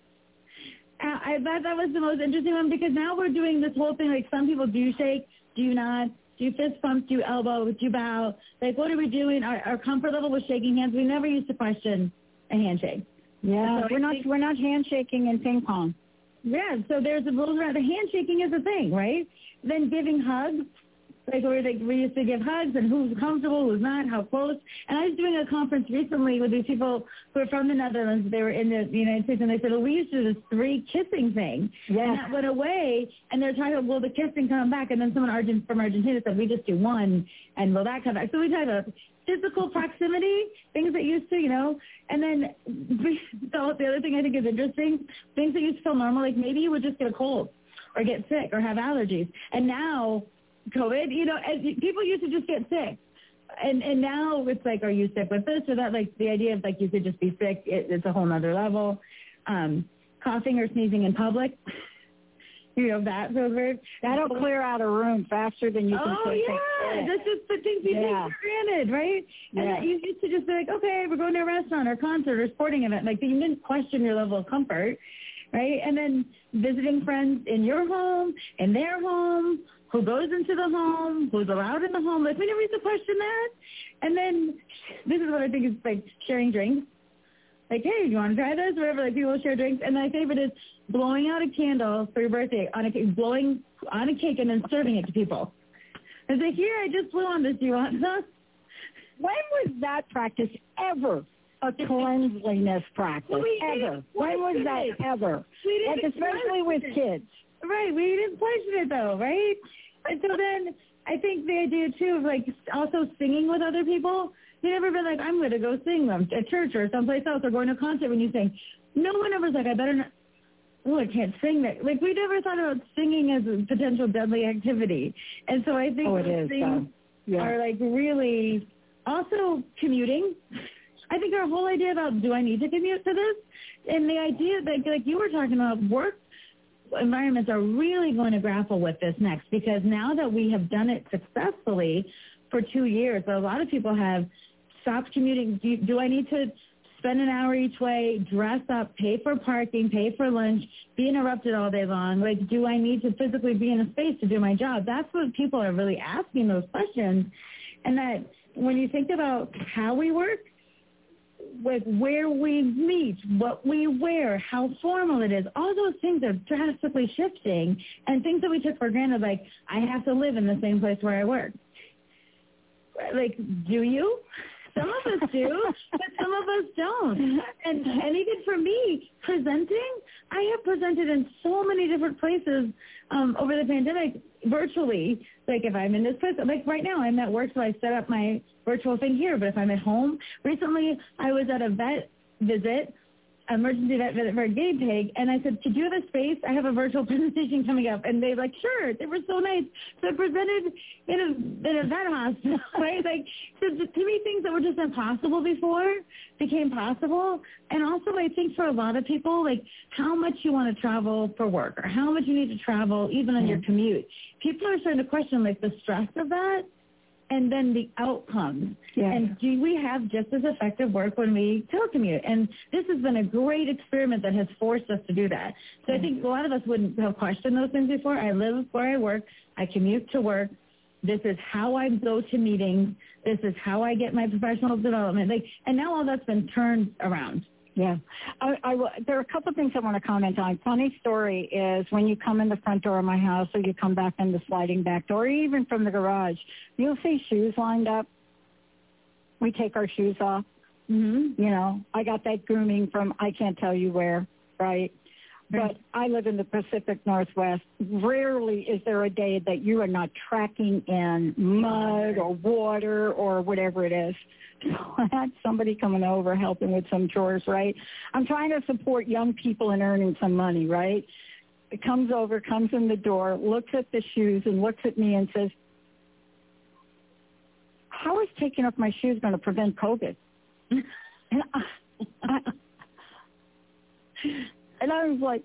Uh, I thought that was the most interesting one because now we're doing this whole thing, like some people do shake, do you not, do you fist bump, do you elbow, do you bow? Like, what are we doing? Our, our comfort level with shaking hands, we never used to question a handshake. Yeah, so we're not, we're not handshaking in ping pong. Yeah, so there's the rules around the handshaking is a thing, right? Then giving hugs, like where they, we used to give hugs and who's comfortable, who's not, how close. And I was doing a conference recently with these people who are from the Netherlands. They were in the United States, and they said, well, we used to do this three kissing thing. Yeah. And that went away, and they're talking about, will the kissing come back? And then someone Argent, from Argentina said, we just do one, and will that come back? So we talk about physical proximity, things that used to, you know, and then so the other thing I think is interesting, things that used to feel normal, like maybe you would just get a cold or get sick or have allergies. And now, COVID, you know, people used to just get sick. And and now it's like, are you sick with this or that? Like the idea of like you could just be sick, it, it's a whole nother level. Um, coughing or sneezing in public, you know, that feels weird. That'll clear out a room faster than you can oh, take yeah. it. That's just the things you yeah. take for granted, right? And yeah. that you used to just be like, okay, we're going to a restaurant or concert or sporting event. Like you didn't question your level of comfort, right? And then visiting friends in your home, in their home, who goes into the home, who's allowed in the home. Like we never used to question that. And then this is what I think is like sharing drinks. Like, hey, you want to try this? Whatever, like people share drinks. And my favorite is blowing out a candle for your birthday on a cake, blowing on a cake and then serving it to people. It's like, here, I just blew on this. Do you want this? When was that practice ever a cleanliness practice? Well, we ever. When was that it. ever? We like especially with it. kids. Right. We didn't question it, though, right? And so then I think the idea, too, of, like, also singing with other people. You never been like, I'm going to go sing them at church or someplace else or going to a concert when you sing. No one ever's like, I better not. Oh, I can't sing that. Like, we never thought about singing as a potential deadly activity. And so I think oh, those is, things uh, yeah. are, like, really also commuting. I think our whole idea about do I need to commute to this? And the idea that, like you were talking about, work environments are really going to grapple with this next because now that we have done it successfully for two years, a lot of people have stopped commuting. Do, do I need to spend an hour each way, dress up, pay for parking, pay for lunch, be interrupted all day long? Like, do I need to physically be in a space to do my job? That's what people are really asking those questions. And that when you think about how we work, with where we meet, what we wear, how formal it is, all those things are drastically shifting, and things that we took for granted, like I have to live in the same place where I work. Like, do you? Some of us do, but some of us don't. And and even for me, presenting, I have presented in so many different places um, over the pandemic, virtually. Like if I'm in this place, like right now I'm at work, so I set up my virtual thing here. But if I'm at home, recently I was at a vet visit, emergency vet visit for a guinea pig, and I said, could you have a space? I have a virtual presentation coming up. And they were like, sure. They were so nice. So I presented in a, in a vet hospital, right? Like, so to me, things that were just impossible before became possible. And also, I think for a lot of people, like how much you want to travel for work or how much you need to travel even on your commute. People are starting to question, like, the stress of that. And then the outcomes. Yeah. And do we have just as effective work when we telecommute? And this has been a great experiment that has forced us to do that. So mm-hmm. I think a lot of us wouldn't have questioned those things before. I live where I work. I commute to work. This is how I go to meetings. This is how I get my professional development. Like, and now all that's been turned around. Yeah. I, I, there are a couple of things I want to comment on. Funny story is when you come in the front door of my house or you come back in the sliding back door, even from the garage, you'll see shoes lined up. We take our shoes off. Mm-hmm. You know, I got that grooming from I can't tell you where, right? but I live in the Pacific Northwest. Rarely is there a day that you are not tracking in mud or water or whatever it is. So I had somebody coming over helping with some chores, right? I'm trying to support young people in earning some money, right? It comes over, comes in the door, looks at the shoes and looks at me and says, how is taking off my shoes going to prevent COVID? And I, I, and I was like,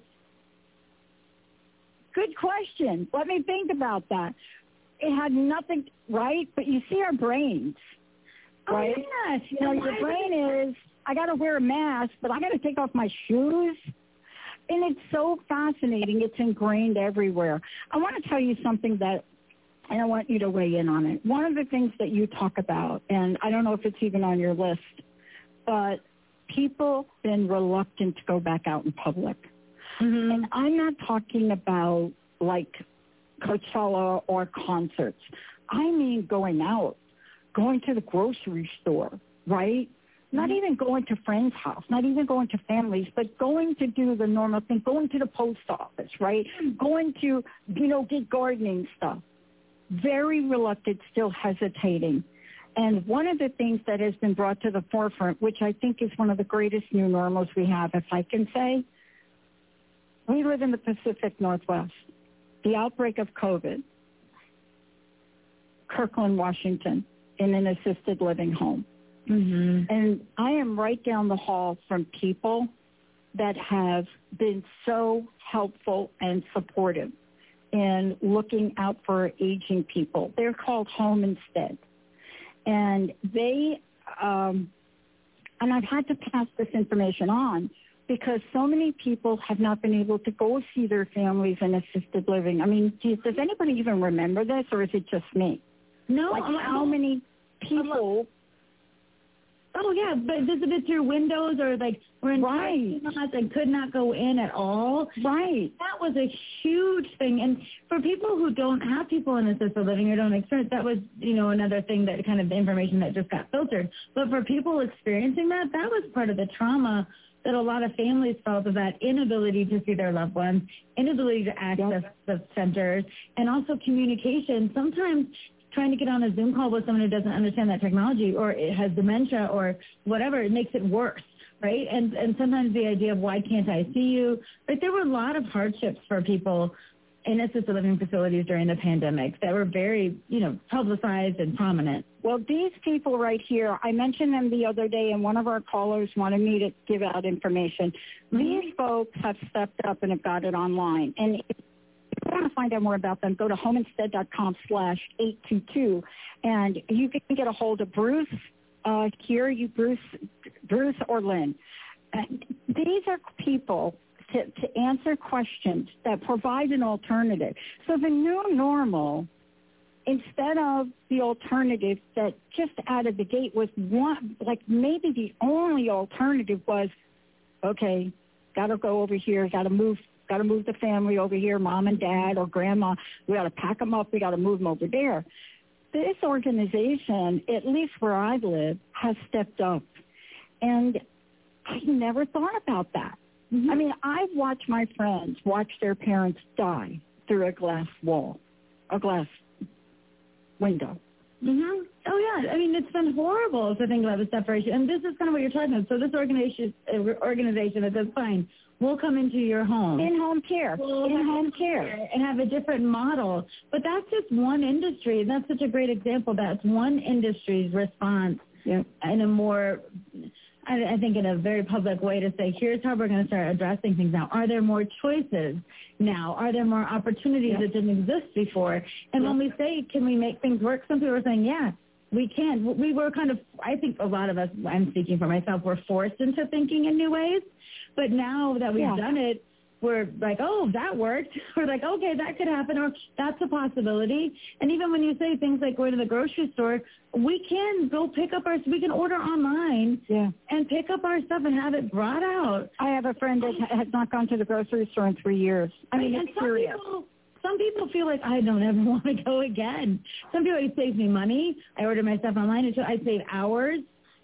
good question. Let me think about that. It had nothing, right? But you see our brains, right? Oh, yes. You know, your brain is, I got to wear a mask, but I got to take off my shoes. And it's so fascinating. It's ingrained everywhere. I want to tell you something that, and I want you to weigh in on it. One of the things that you talk about, and I don't know if it's even on your list, but people been reluctant to go back out in public. Mm-hmm. And I'm not talking about like Coachella or concerts. I mean going out, going to the grocery store, right? Not even going to friends' house, not even going to families, but going to do the normal thing, going to the post office, right? Going to, you know, get gardening stuff. Very reluctant, still hesitating. And one of the things that has been brought to the forefront, which I think is one of the greatest new normals we have, if I can say, we live in the Pacific Northwest. The outbreak of COVID, Kirkland, Washington, in an assisted living home. Mm-hmm. And I am right down the hall from people that have been so helpful and supportive in looking out for aging people. They're called Home Instead. And they, um, and I've had to pass this information on because so many people have not been able to go see their families in assisted living. I mean, geez, does anybody even remember this, or is it just me? No. Like how many people... Oh, yeah, but visited through windows or, like, were in right. parking and could not go in at all. Right. That was a huge thing. And for people who don't have people in assisted living or don't experience, that was, you know, another thing that kind of the information that just got filtered. But for people experiencing that, that was part of the trauma that a lot of families felt, of that inability to see their loved ones, inability to access yep. the centers, and also communication. Sometimes trying to get on a Zoom call with someone who doesn't understand that technology or it has dementia or whatever, it makes it worse, right? And and sometimes the idea of why can't I see you? But there were a lot of hardships for people in assisted living facilities during the pandemic that were very, you know, publicized and prominent. Well, these people right here, I mentioned them the other day, and one of our callers wanted me to give out information. Mm-hmm. These folks have stepped up and have got it online. And if you want to find out more about them, go to homeinstead.com slash 822, and you can get a hold of Bruce uh, here, you Bruce, Bruce or Lynn. And these are people to, to answer questions that provide an alternative. So the new normal, instead of the alternative that just out of the gate was one, like maybe the only alternative was, okay, got to go over here, got to move Got to move the family over here, mom and dad or grandma. We got to pack them up. We got to move them over there. This organization, at least where I live, has stepped up. And I never thought about that. Mm-hmm. I mean, I've watched my friends watch their parents die through a glass wall, a glass window. Mm-hmm. Oh, yeah. I mean, it's been horrible to think about the separation. And this is kind of what you're talking about. So this organization, uh, organization that says, fine, we'll come into your home. In-home care. We'll In-home care. And have a different model. But that's just one industry. And that's such a great example. That's one industry's response yep. in a more, I, I think, in a very public way to say, here's how we're going to start addressing things now. Are there more choices now? Are there more opportunities yep. that didn't exist before? And yep. when we say, can we make things work, some people are saying, yeah, we can. We were kind of, I think a lot of us, I'm speaking for myself, we're forced into thinking in new ways. But now that we've yeah. done it, we're like, oh, that worked. We're like, okay, that could happen, or that's a possibility. And even when you say things like going to the grocery store, we can go pick up our, we can order online yeah. and pick up our stuff and have it brought out. I have a friend that has not gone to the grocery store in three years. I mean, and it's some serious. People, some people feel like I don't ever want to go again. Some people, it saves me money. I order my stuff online. I save hours.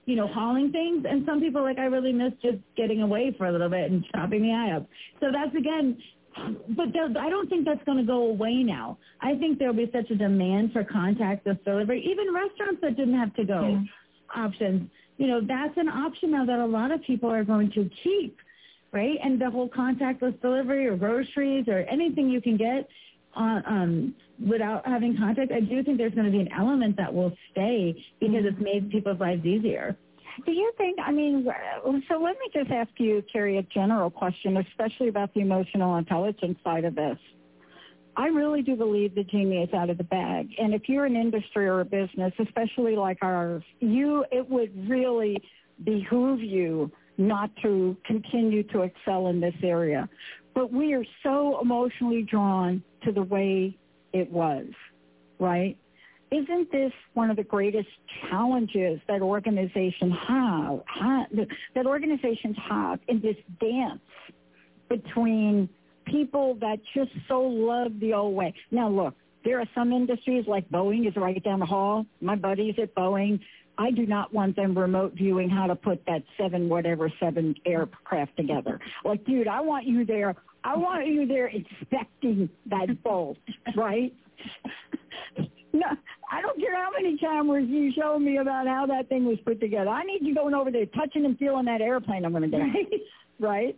you know, hauling things. And some people are like, I really miss just getting away for a little bit and chopping the eye up. So that's, again, but I don't think that's going to go away now. I think there'll be such a demand for contactless delivery. Even restaurants that didn't have to go yeah. options, you know, that's an option now that a lot of people are going to keep, right? And the whole contactless delivery or groceries or anything you can get on, um, without having contact, I do think there's going to be an element that will stay because mm-hmm. it's made people's lives easier. Do you think, I mean, so let me just ask you, Carrie, a general question, especially about the emotional intelligence side of this. I really do believe the genie is out of the bag. And if you're an industry or a business, especially like ours, you, it would really behoove you not to continue to excel in this area. But we are so emotionally drawn to the way it was, right? Isn't this one of the greatest challenges that organizations have, have, that organizations have in this dance between people that just so love the old way? Now, look, there are some industries like Boeing is right down the hall. My buddies at Boeing, I do not want them remote viewing how to put that seven, whatever, seven aircraft together. Like, dude, I want you there. I want you there inspecting that bolt, right? No, I don't care how many cameras you show me about how that thing was put together. I need you going over there, touching and feeling that airplane I'm going to get, right?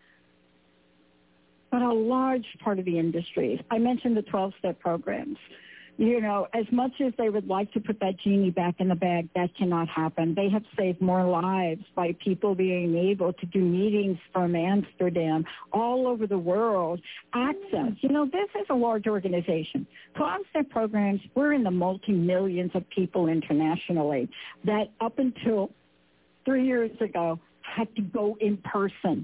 But a large part of the industry, I mentioned the twelve-step programs. You know, as much as they would like to put that genie back in the bag, that cannot happen. They have saved more lives by people being able to do meetings from Amsterdam all over the world. Access. You know, this is a large organization. twelve-step programs, we're in the multi-millions of people internationally that up until three years ago had to go in person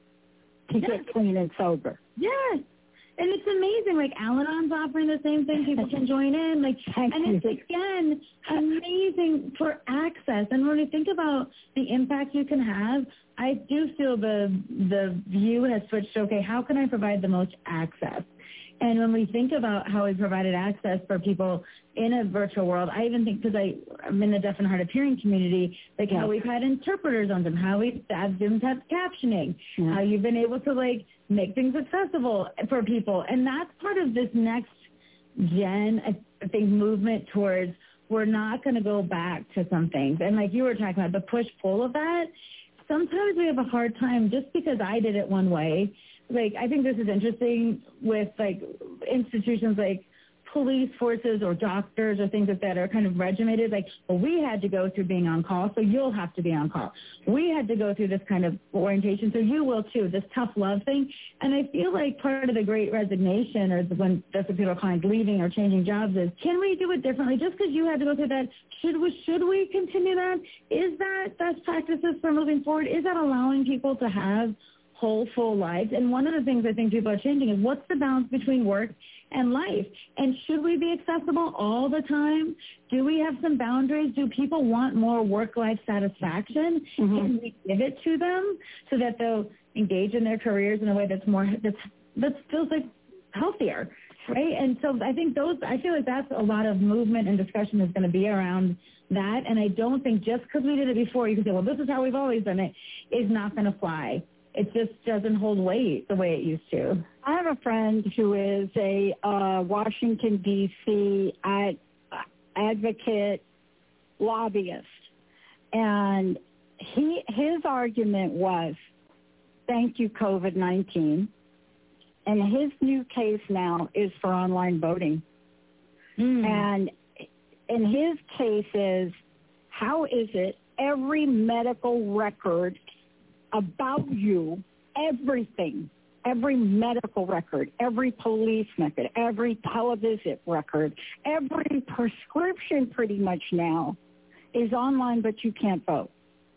to yes. get clean and sober. Yes. And it's amazing, like Al-Anon's offering the same thing. People can join in. Like, and it's, again, amazing for access. And when we think about the impact you can have, I do feel the the view has switched to, okay, how can I provide the most access? And when we think about how we provided access for people in a virtual world, I even think, because I'm in the deaf and hard of hearing community, like yeah. how we've had interpreters on them, how we've had Zooms have captioning, yeah. how you've been able to, like, make things accessible for people. And that's part of this next gen, I think, movement towards we're not going to go back to some things. And like you were talking about, the push-pull of that, sometimes we have a hard time just because I did it one way. Like, I think this is interesting with, like, institutions like police forces or doctors or things like that are kind of regimented. Like, well, we had to go through being on call, so you'll have to be on call. We had to go through this kind of orientation, so you will too, this tough love thing. And I feel like part of the great resignation, or when that's what people are calling leaving or changing jobs, is can we do it differently? Just because you had to go through that, should we, should we continue that? Is that best practices for moving forward? Is that allowing people to have whole, full lives? And one of the things I think people are changing is what's the balance between work and life? And should we be accessible all the time? Do we have some boundaries? Do people want more work-life satisfaction? Mm-hmm. Can we give it to them so that they'll engage in their careers in a way that's more, that's, that feels like healthier, right? And so I think those, I feel like that's a lot of movement and discussion is going to be around that. And I don't think just because we did it before, you can say, well, this is how we've always done it, is not going to fly. It just doesn't hold weight the way it used to. I have a friend who is a uh, Washington, D C ad, advocate lobbyist, and he his argument was, thank you, COVID nineteen, and his new case now is for online voting. Mm. And in his case is, how is it every medical record about you, everything, every medical record, every police record, every television record, every prescription pretty much now is online, but you can't vote.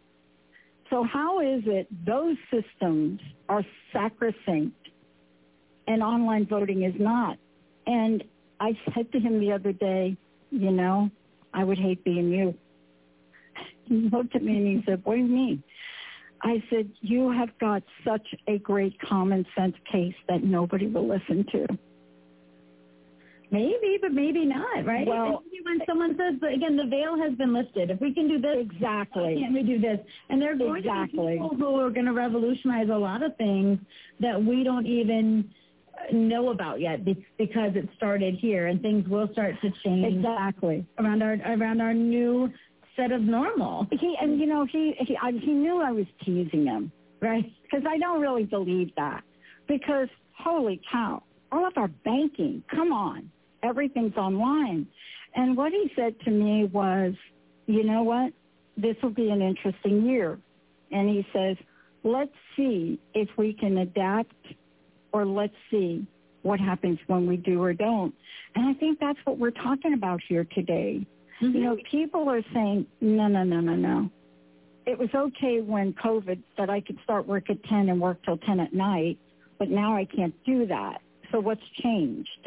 So how is it those systems are sacrosanct and online voting is not? And I said to him the other day, you know, I would hate being you. He looked at me and he said, what do you mean? I said, you have got such a great common sense case that nobody will listen to. Maybe, but maybe not, right? Well, when someone says, but again, the veil has been lifted. If we can do this, exactly. why can't we do this? And there are going exactly. to be people who are going to revolutionize a lot of things that we don't even know about yet because it started here, and things will start to change. Exactly. Around our around our new set of normal. He and you know he he I, he knew I was teasing him, right? Because I don't really believe that. Because holy cow, all of our banking, come on. Everything's online. And what he said to me was, you know what, this will be an interesting year. And he says, let's see if we can adapt, or let's see what happens when we do or don't. And I think that's what we're talking about here today. Mm-hmm. You know, people are saying, no, no, no, no, no. It was okay when COVID that I could start work at ten and work till ten at night, but now I can't do that. So what's changed?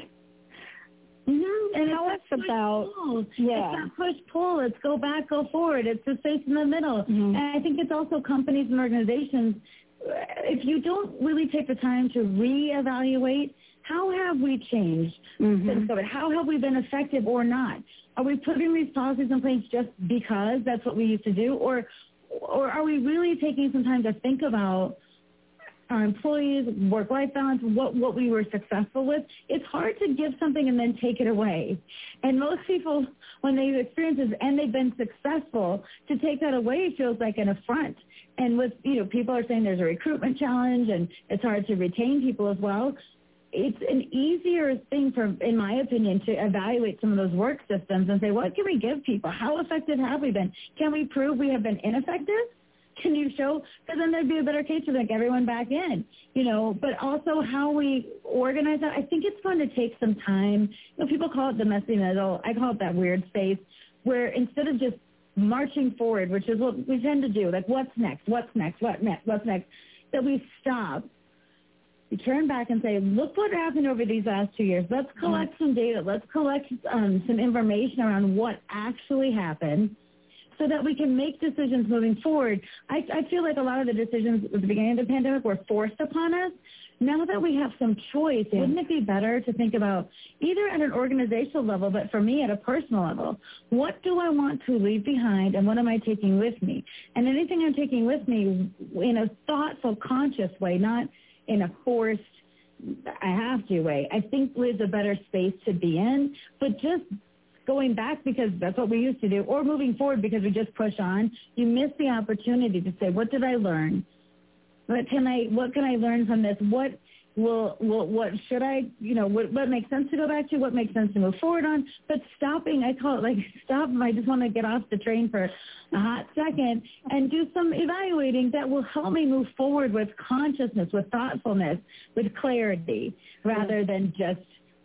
Mm-hmm. And tell us about, pull. yeah. It's not push-pull. It's go back, go forward. It's the space in the middle. Mm-hmm. And I think it's also companies and organizations, if you don't really take the time to reevaluate, how have we changed mm-hmm. since COVID? How have we been effective or not? Are we putting these policies in place just because that's what we used to do? Or, or are we really taking some time to think about our employees, work-life balance, what, what we were successful with? It's hard to give something and then take it away. And most people, when they've experienced this and they've been successful, to take that away feels like an affront. And with, you know, people are saying there's a recruitment challenge and it's hard to retain people as well. It's an easier thing, for, in my opinion, to evaluate some of those work systems and say, what can we give people? How effective have we been? Can we prove we have been ineffective? Can you show? Because then there'd be a better case to like everyone back in, you know. But also how we organize that. I think it's going to take some time. You know, people call it the messy middle. I call it that weird space where instead of just marching forward, which is what we tend to do, like what's next, what's next, what next, what's next, that we stop. We turn back and say, look what happened over these last two years. Let's collect mm-hmm. some data. Let's collect um, some information around what actually happened, so that we can make decisions moving forward. I, I feel like a lot of the decisions at the beginning of the pandemic were forced upon us. Now that we have some choice, yeah. wouldn't it be better to think about either at an organizational level, but for me at a personal level, what do I want to leave behind and what am I taking with me? And anything I'm taking with me in a thoughtful, conscious way, not in a forced, I have to way, I think is a better space to be in, but just going back because that's what we used to do, or moving forward because we just push on, you miss the opportunity to say, what did I learn? What can I, what can I learn from this? What will, will what should I, you know, what, what makes sense to go back to? What makes sense to move forward on? But stopping, I call it like stop. I just want to get off the train for a hot second and do some evaluating that will help me move forward with consciousness, with thoughtfulness, with clarity, rather than just,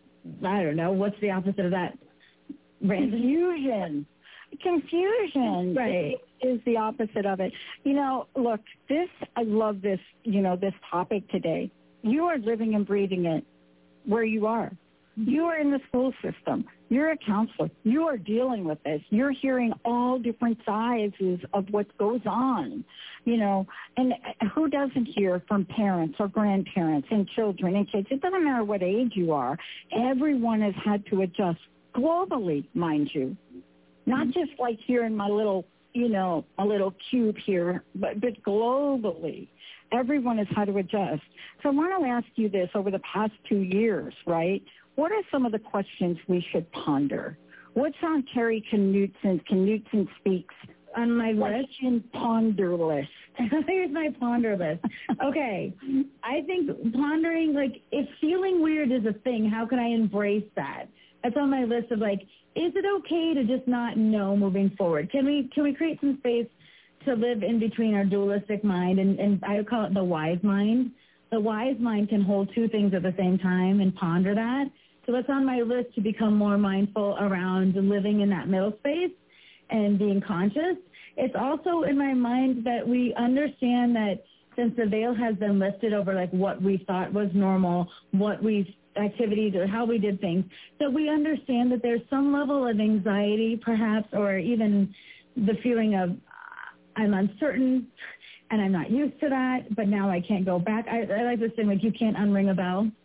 I don't know, what's the opposite of that? Confusion. Confusion right. is the opposite of it. You know, look, this, I love this, you know, this topic today. You are living and breathing it where you are. You are in the school system. You're a counselor. You are dealing with this. You're hearing all different sizes of what goes on, you know, and who doesn't hear from parents or grandparents and children and kids? It doesn't matter what age you are. Everyone has had to adjust globally, mind you, not just like here in my little, you know, a little cube here, but, but globally, everyone has had to adjust. So I want to ask you this over the past two years, right? What are some of the questions we should ponder? What's on Carrie Knutson's Knutson Speaks on my question list? Ponder list? Here's my ponder list. Okay. I think pondering, like, if feeling weird is a thing, how can I embrace that? That's on my list of, like, is it okay to just not know moving forward? Can we can we create some space to live in between our dualistic mind, and, and I call it the wise mind. The wise mind can hold two things at the same time and ponder that. So it's on my list to become more mindful around living in that middle space and being conscious. It's also in my mind that we understand that since the veil has been lifted over, like, what we thought was normal, what we activities or how we did things, that we understand that there's some level of anxiety perhaps, or even the feeling of I'm uncertain and I'm not used to that, but now I can't go back. I, I like this thing, like, you can't unring a bell.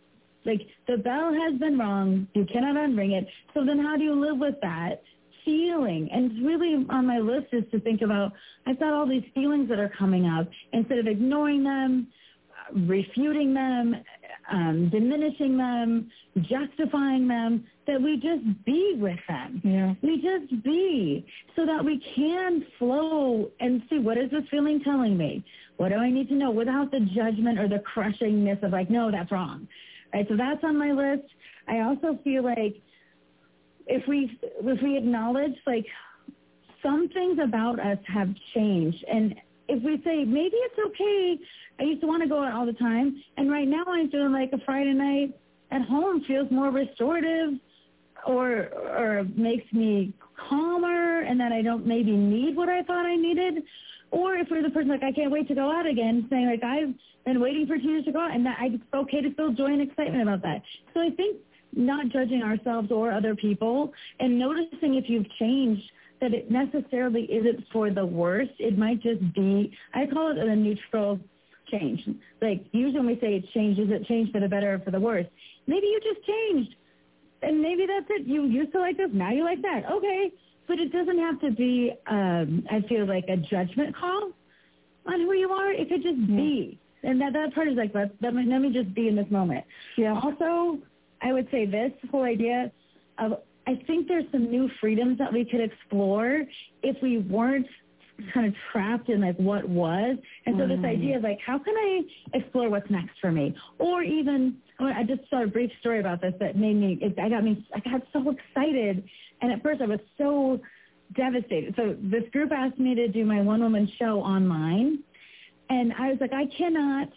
Like, the bell has been rung. You cannot unring it. So then how do you live with that feeling? And really on my list is to think about, I've got all these feelings that are coming up. Instead of ignoring them, refuting them, um, diminishing them, justifying them, that we just be with them. Yeah. We just be, so that we can flow and see, what is this feeling telling me? What do I need to know, without the judgment or the crushingness of like, no, that's wrong. Right? So that's on my list. I also feel like if we if we acknowledge, like, some things about us have changed, and if we say, maybe it's okay, I used to want to go out all the time, and right now I'm feeling like a Friday night at home feels more restorative, or or makes me calmer, and that I don't maybe need what I thought I needed. Or if we're the person like, I can't wait to go out again, saying like, I've been waiting for two years to go out, and that I, it's okay to feel joy and excitement about that. So I think not judging ourselves or other people, and noticing if you've changed, that it necessarily isn't for the worse. It might just be, I call it a neutral change. Like, usually when we say it's changed, is it changed for the better or for the worse? Maybe you just changed, and maybe that's it. You used to like this, now you like that. Okay, but it doesn't have to be, um, I feel like, a judgment call on who you are. It could just mm-hmm. be. And that, that part is like, let, let, me, let me just be in this moment. Yeah. Also, I would say this whole idea of, I think there's some new freedoms that we could explore if we weren't kind of trapped in like what was. And so mm. this idea of like, how can I explore what's next for me? Or even, I just saw a brief story about this that made me, it, I got me, I got so excited. And at first I was so devastated. So this group asked me to do my one-woman show online. And I was like, I cannot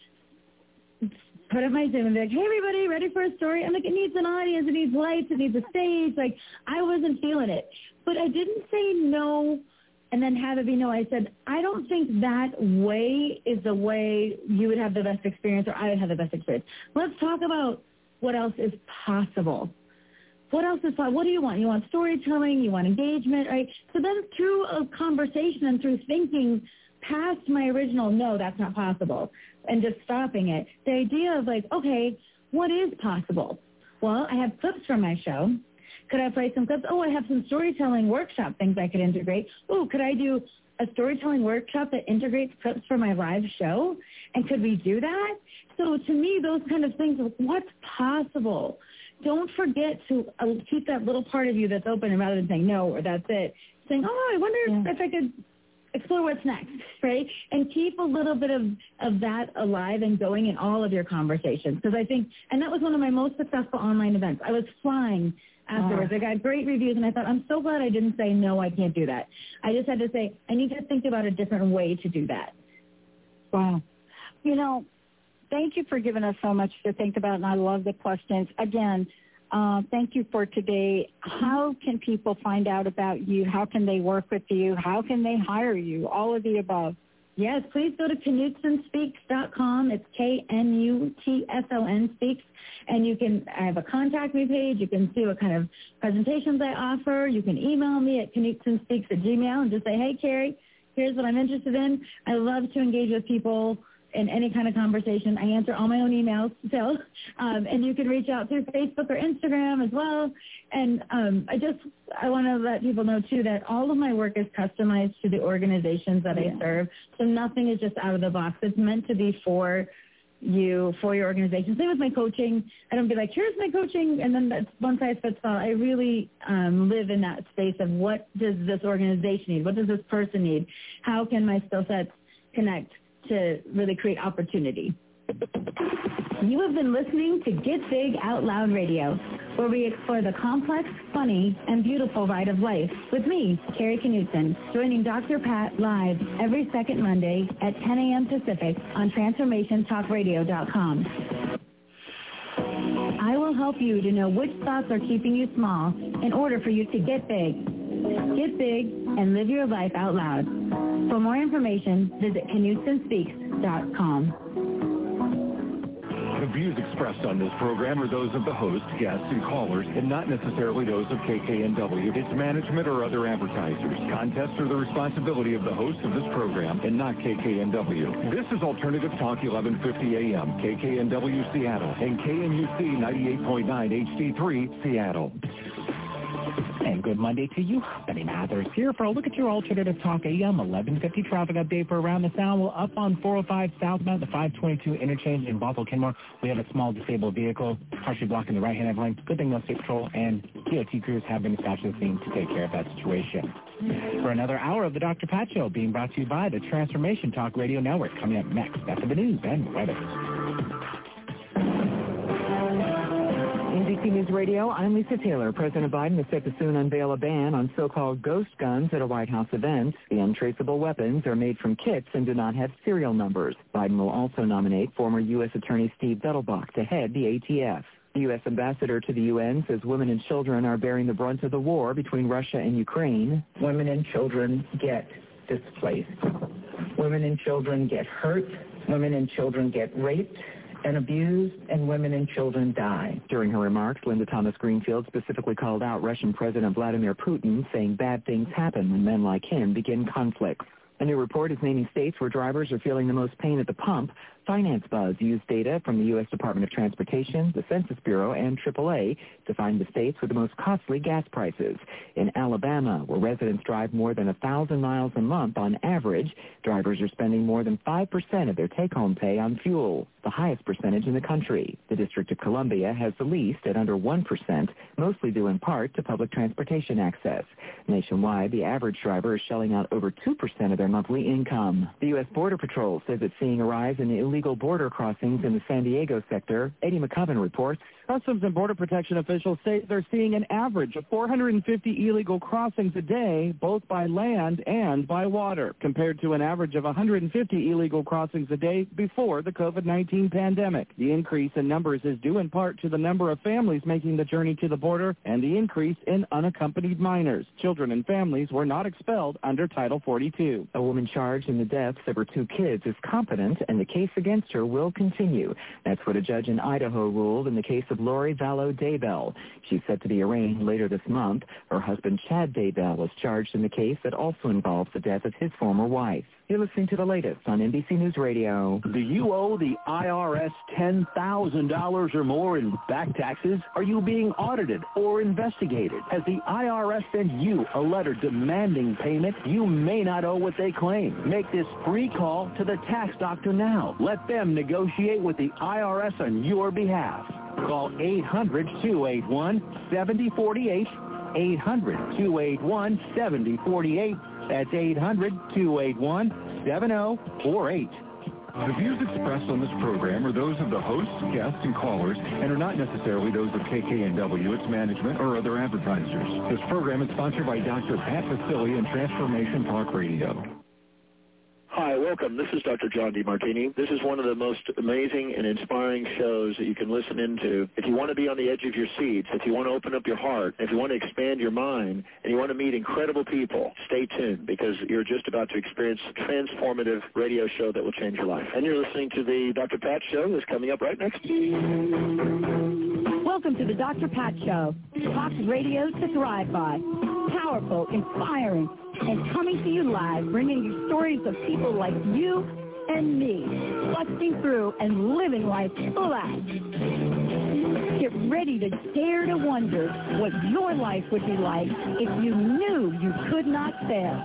put up my Zoom and be like, hey, everybody, ready for a story? I'm like, it needs an audience, it needs lights, it needs a stage. Like, I wasn't feeling it. But I didn't say no and then have it be no. I said, I don't think that way is the way you would have the best experience, or I would have the best experience. Let's talk about what else is possible. What else is possible? What do you want? You want storytelling, you want engagement, right? So then through a conversation and through thinking past my original, no, that's not possible, and just stopping it, the idea of like, okay, what is possible? Well, I have clips from my show. Could I play some clips? Oh, I have some storytelling workshop things I could integrate. Oh, could I do a storytelling workshop that integrates clips for my live show? And could we do that? So to me, those kind of things, what's possible? Don't forget to uh, keep that little part of you that's open, and rather than saying no or that's it, saying, oh, I wonder yeah. if I could explore what's next, right? And keep a little bit of, of that alive and going in all of your conversations. Because I think, and that was one of my most successful online events. I was flying afterwards. Wow. I got great reviews, and I thought, I'm so glad I didn't say, no, I can't do that. I just had to say, I need to think about a different way to do that. Wow. You know, thank you for giving us so much to think about, and I love the questions. Again, Uh, thank you for today. How can people find out about you? How can they work with you? How can they hire you? All of the above. Yes, please go to Knutson Speaks dot com. It's K N U T S O N Speaks. And you can, I have a contact me page. You can see what kind of presentations I offer. You can email me at Knutson Speaks at Gmail and just say, hey, Carrie, here's what I'm interested in. I love to engage with people in any kind of conversation. I answer all my own emails still. Um, and you can reach out through Facebook or Instagram as well. And um, I just, I want to let people know too that all of my work is customized to the organizations that yeah. I serve. So nothing is just out of the box. It's meant to be for you, for your organization. Same with my coaching. I don't be like, here's my coaching, and then that's one size fits all. I really um, live in that space of what does this organization need? What does this person need? How can my skill sets connect to really create opportunity? You have been listening to Get Big Out Loud Radio, where we explore the complex, funny, and beautiful ride of life with me, Carrie Knutson, joining Doctor Pat live every second Monday at ten a.m. Pacific on transformation talk radio dot com. I will help you to know which thoughts are keeping you small in order for you to get big. Get big and live your life out loud. For more information, visit Knutson Speaks dot com. The The views expressed on this program are those of the host, guests, and callers, and not necessarily those of K K N W, its management, or other advertisers. Contests are the responsibility of the host of this program and not K K N W. This is Alternative Talk eleven fifty A M, K K N W Seattle, and K N U C ninety-eight point nine H D three Seattle. And good Monday to you. Benny Mathers here for a look at your Alternative Talk A M eleven fifty traffic update for around the sound. Well, up on four oh five southbound, the five twenty-two interchange in Bothell-Kenmore, we have a small disabled vehicle partially blocking the right-hand lane. Good thing no state patrol and D O T crews have been dispatched to the scene to take care of that situation. For another hour of the Doctor Pat Show being brought to you by the Transformation Talk Radio Network. Coming up next after the news and weather. N B C News Radio, I'm Lisa Taylor. President Biden is set to soon unveil a ban on so-called ghost guns at a White House event. The untraceable weapons are made from kits and do not have serial numbers. Biden will also nominate former U S Attorney Steve Dettelbach to head the A T F. The U S ambassador to the U N says women and children are bearing the brunt of the war between Russia and Ukraine. Women and children get displaced. Women and children get hurt. Women and children get raped and abused, and women and children die. During her remarks, Linda Thomas Greenfield specifically called out Russian President Vladimir Putin, saying bad things happen when men like him begin conflicts. A new report is naming states where drivers are feeling the most pain at the pump. Finance Buzz used data from the U S Department of Transportation, the Census Bureau, and triple A to find the states with the most costly gas prices. In Alabama, where residents drive more than one thousand miles a month on average, drivers are spending more than five percent of their take-home pay on fuel, the highest percentage in the country. The District of Columbia has the least at under one percent, mostly due in part to public transportation access. Nationwide, the average driver is shelling out over two percent of their monthly income. The U S Border Patrol says it's seeing a rise in illegal border crossings in the San Diego sector. Eddie McCubbin reports. Customs and Border Protection officials say they're seeing an average of four hundred fifty illegal crossings a day, both by land and by water, compared to an average of one hundred fifty illegal crossings a day before the COVID nineteen pandemic. The increase in numbers is due in part to the number of families making the journey to the border and the increase in unaccompanied minors. Children and families were not expelled under Title forty-two. A woman charged in the deaths of her two kids is competent, and the case against her will continue. That's what a judge in Idaho ruled in the case of Lori Vallow Daybell. She's set to be arraigned later this month. Her husband, Chad Daybell, was charged in the case that also involves the death of his former wife. You're listening to the latest on N B C News Radio. Do you owe the I R S ten thousand dollars or more in back taxes? Are you being audited or investigated? Has the I R S sent you a letter demanding payment? You may not owe what they claim. Make this free call to the tax doctor now. Let them negotiate with the I R S on your behalf. Call eight hundred, two eight one, seven zero four eight, eight hundred, two eight one, seven zero four eight. That's eight hundred, two eight one, seven zero four eight. The views expressed on this program are those of the hosts, guests, and callers, and are not necessarily those of K K N W, its management, or other advertisers. This program is sponsored by Doctor Pat Vasili and Transformation Talk Radio. Hi, welcome. This is Doctor John DeMartini. This is one of the most amazing and inspiring shows that you can listen into. If you want to be on the edge of your seats, if you want to open up your heart, if you want to expand your mind, and you want to meet incredible people, stay tuned because you're just about to experience a transformative radio show that will change your life. And you're listening to the Doctor Pat Show that's coming up right next. Welcome to the Doctor Pat Show. Talk radio to thrive by. Powerful, inspiring, and coming to you live, bringing you stories of people like you and me, busting through and living life full out. Get ready to dare to wonder what your life would be like if you knew you could not fail.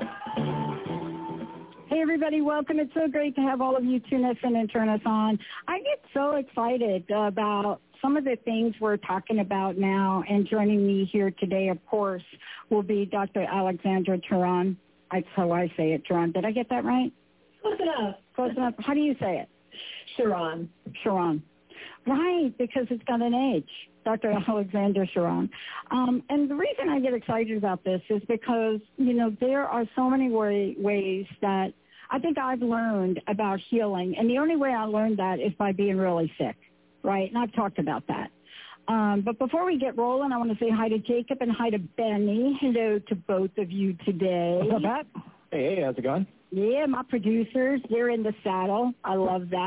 Hey, everybody, welcome. It's so great to have all of you tune us in and turn us on. I get so excited about some of the things we're talking about now, and joining me here today, of course, will be Doctor Alexandra Turan. That's how I say it, Turan. Did I get that right? Close enough. Close enough. How do you say it? Sharon. Sharon. Right, because it's got an H. Doctor Alexandra Sharon. Um, and the reason I get excited about this is because, you know, there are so many way, ways that I think I've learned about healing. And the only way I learned that is by being really sick, right? And I've talked about that. Um, but before we get rolling, I want to say hi to Jacob and hi to Benny. Hello to both of you today. What's up, Pat? Hey, hey, how's it going? Yeah, my producers, they're in the saddle. I love that.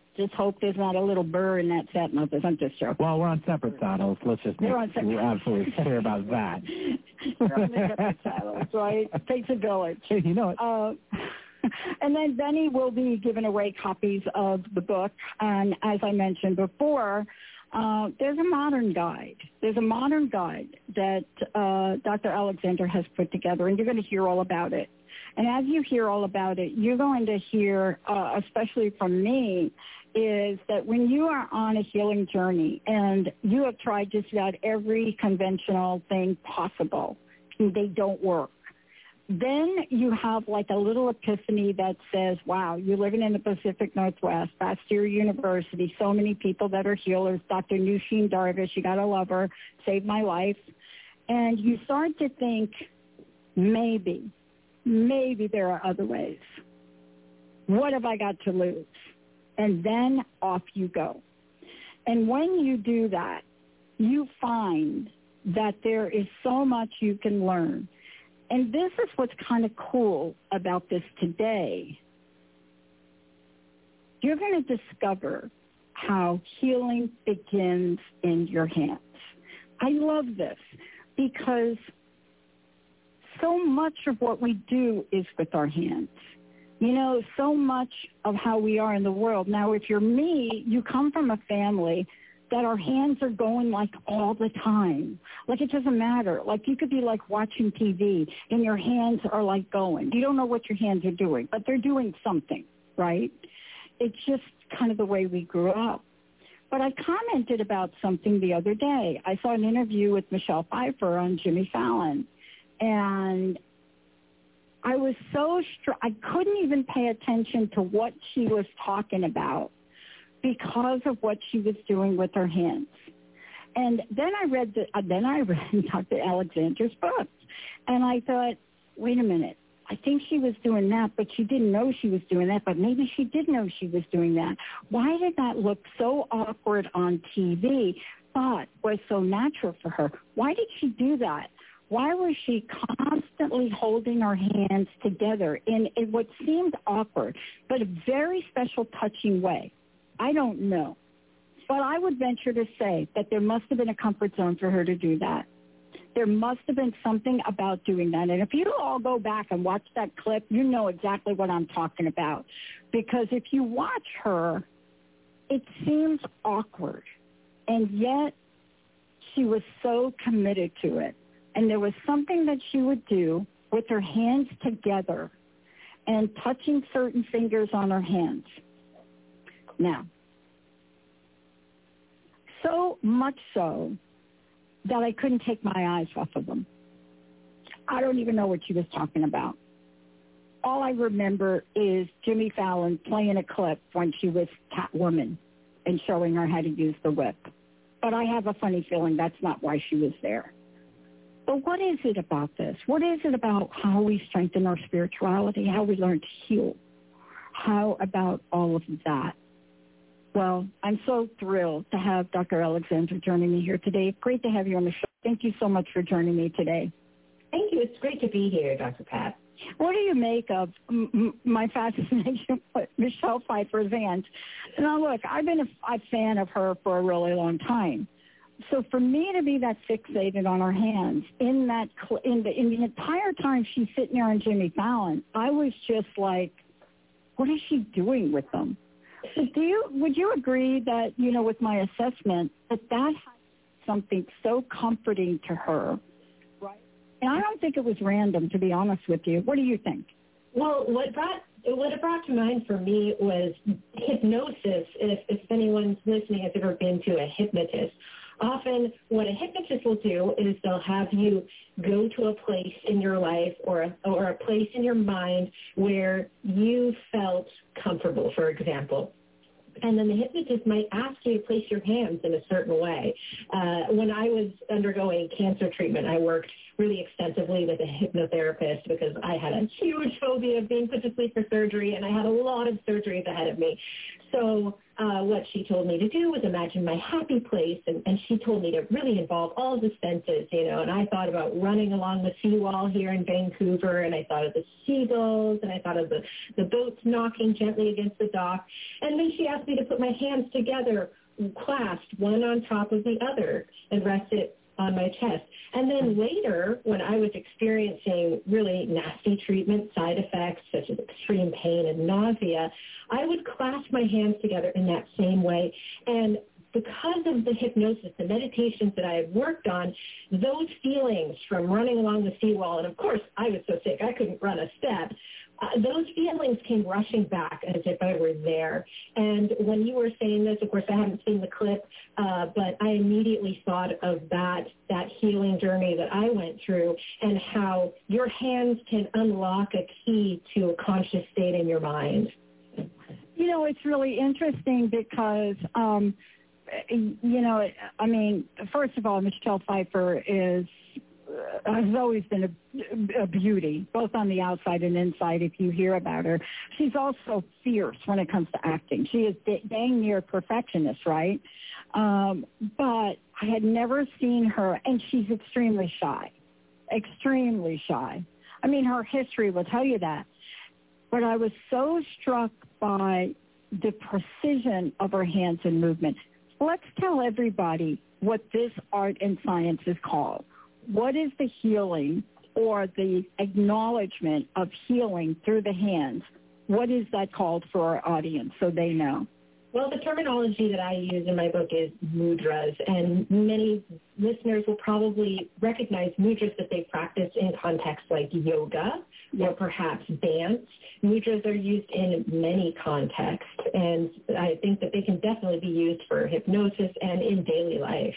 Just hope there's not a little burr in that satin office. I'm just joking. Well, we're on separate saddles. Let's just make sure we're absolutely clear about that. We're on the separate saddles, right? It takes a village. Hey, you know it. Uh, and then Benny will be giving away copies of the book. And as I mentioned before, uh, there's a modern guide. There's a modern guide that uh, Doctor Alexander has put together, and you're going to hear all about it. And as you hear all about it, you're going to hear, uh, especially from me, is that when you are on a healing journey and you have tried just about every conventional thing possible, and they don't work, then you have like a little epiphany that says, wow, you're living in the Pacific Northwest, Bastyr University, so many people that are healers, Doctor Nushin Darvish, you got to love her, saved my life. And you start to think, maybe, maybe there are other ways. What have I got to lose? And then off you go. And when you do that, you find that there is so much you can learn. And this is what's kind of cool about this today. You're going to discover how healing begins in your hands. I love this because so much of what we do is with our hands. You know, so much of how we are in the world. Now, if you're me, you come from a family that our hands are going like all the time. Like it doesn't matter. Like you could be like watching T V and your hands are like going. You don't know what your hands are doing, but they're doing something, right? It's just kind of the way we grew up. But I commented about something the other day. I saw an interview with Michelle Pfeiffer on Jimmy Fallon, and I was so str- I couldn't even pay attention to what she was talking about because of what she was doing with her hands. And then I read the, uh, then I read Doctor Alexander's book, and I thought, wait a minute, I think she was doing that, but she didn't know she was doing that, but maybe she did know she was doing that. Why did that look so awkward on T V, but was so natural for her? Why did she do that? Why was she constantly holding her hands together in, in what seemed awkward, but a very special touching way? I don't know. But I would venture to say that there must have been a comfort zone for her to do that. There must have been something about doing that. And if you all go back and watch that clip, you know exactly what I'm talking about. Because if you watch her, it seems awkward. And yet she was so committed to it. And there was something that she would do with her hands together and touching certain fingers on her hands. Now, so much so that I couldn't take my eyes off of them. I don't even know what she was talking about. All I remember is Jimmy Fallon playing a clip when she was Catwoman and showing her how to use the whip. But I have a funny feeling that's not why she was there. But what is it about this? What is it about how we strengthen our spirituality, how we learn to heal? How about all of that? Well, I'm so thrilled to have Doctor Alexander joining me here today. Great to have you on the show. Thank you so much for joining me today. Thank you. It's great to be here, Doctor Pat. What do you make of m- m- my fascination with Michelle Pfeiffer's hands? Now, look, I've been a, a fan of her for a really long time. So for me to be that fixated on her hands in that cl- in the in the entire time she's sitting there on Jimmy Fallon, I was just like, what is she doing with them? So do you would you agree that, you know, with my assessment that that had something so comforting to her, right? And I don't think it was random, to be honest with you. What do you think? Well, what brought what it brought to mind for me was hypnosis. If if anyone's listening has ever been to a hypnotist. Often what a hypnotist will do is they'll have you go to a place in your life or a, or a place in your mind where you felt comfortable, for example. And then the hypnotist might ask you to place your hands in a certain way. Uh, when I was undergoing cancer treatment, I worked really extensively with a hypnotherapist because I had a huge phobia of being put to sleep for surgery, and I had a lot of surgeries ahead of me. So uh, what she told me to do was imagine my happy place, and, and she told me to really involve all of the senses, you know, and I thought about running along the seawall here in Vancouver, and I thought of the seagulls, and I thought of the, the boats knocking gently against the dock, and then she asked me to put my hands together, clasped one on top of the other, and rest it on my chest. And then later, when I was experiencing really nasty treatment side effects, such as extreme pain and nausea, I would clasp my hands together in that same way. And because of the hypnosis, the meditations that I had worked on, those feelings from running along the seawall, and of course, I was so sick, I couldn't run a step, Uh, those feelings came rushing back as if I were there. And when you were saying this, of course, I haven't seen the clip, uh, but I immediately thought of that, that healing journey that I went through and how your hands can unlock a key to a conscious state in your mind. You know, it's really interesting because, um, you know, I mean, first of all, Michelle Pfeiffer is has always been a, a beauty, both on the outside and inside, if you hear about her. She's also fierce when it comes to acting. She is dang near perfectionist, right? Um, but I had never seen her, and she's extremely shy, extremely shy. I mean, her history will tell you that. But I was so struck by the precision of her hands and movement. Let's tell everybody what this art and science is called. What is the healing or the acknowledgement of healing through the hands? What is that called for our audience so they know? Well, the terminology that I use in my book is mudras, and many listeners will probably recognize mudras that they practice in contexts like yoga or perhaps dance. Mudras are used in many contexts, and I think that they can definitely be used for hypnosis and in daily life.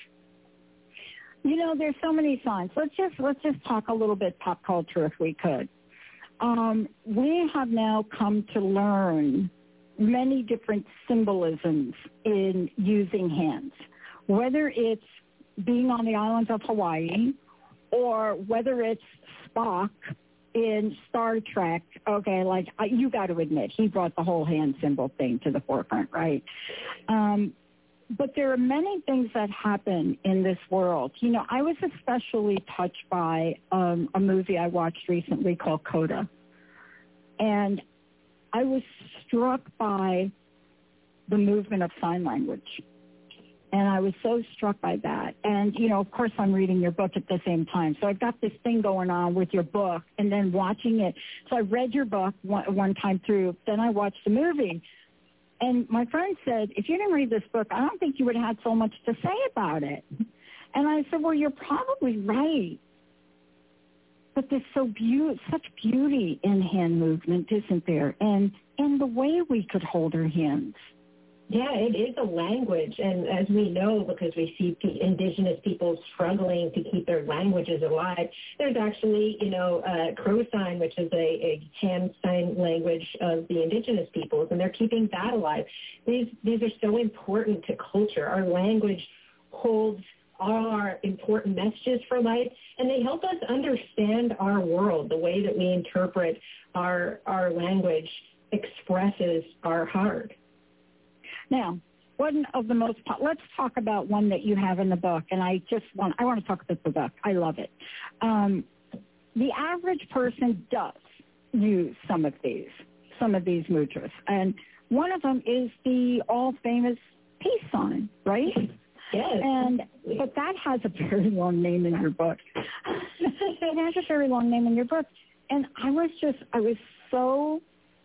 You know, there's so many signs. Let's just let's just talk a little bit pop culture if we could. Um, we have now come to learn many different symbolisms in using hands, whether it's being on the islands of Hawaii or whether it's Spock in Star Trek. Okay, like uh, you got to admit, he brought the whole hand symbol thing to the forefront, right? Um, But there are many things that happen in this world. You know, I was especially touched by um, a movie I watched recently called Coda. And I was struck by the movement of sign language. And I was so struck by that. And, you know, of course, I'm reading your book at the same time. So I've got this thing going on with your book and then watching it. So I read your book one, one time through. Then I watched the movie. And my friend said, if you didn't read this book, I don't think you would have had so much to say about it. And I said, well, you're probably right. But there's so be- such beauty in hand movement, isn't there? And in the way we could hold our hands. Yeah, it is a language, and as we know, because we see p- indigenous people struggling to keep their languages alive, there's actually, you know, uh, Crow Sign, which is a, a hand sign language of the indigenous peoples, and they're keeping that alive. These these are so important to culture. Our language holds our important messages for life, and they help us understand our world. The way that we interpret our our language expresses our heart. Now, one of the most, let's talk about one that you have in the book, and I just want, I want to talk about the book. I love it. Um, the average person does use some of these, some of these mudras, and one of them is the all-famous peace sign, right? Yes. And, but that has a very long name in your book. It has a very long name in your book, and I was just, I was so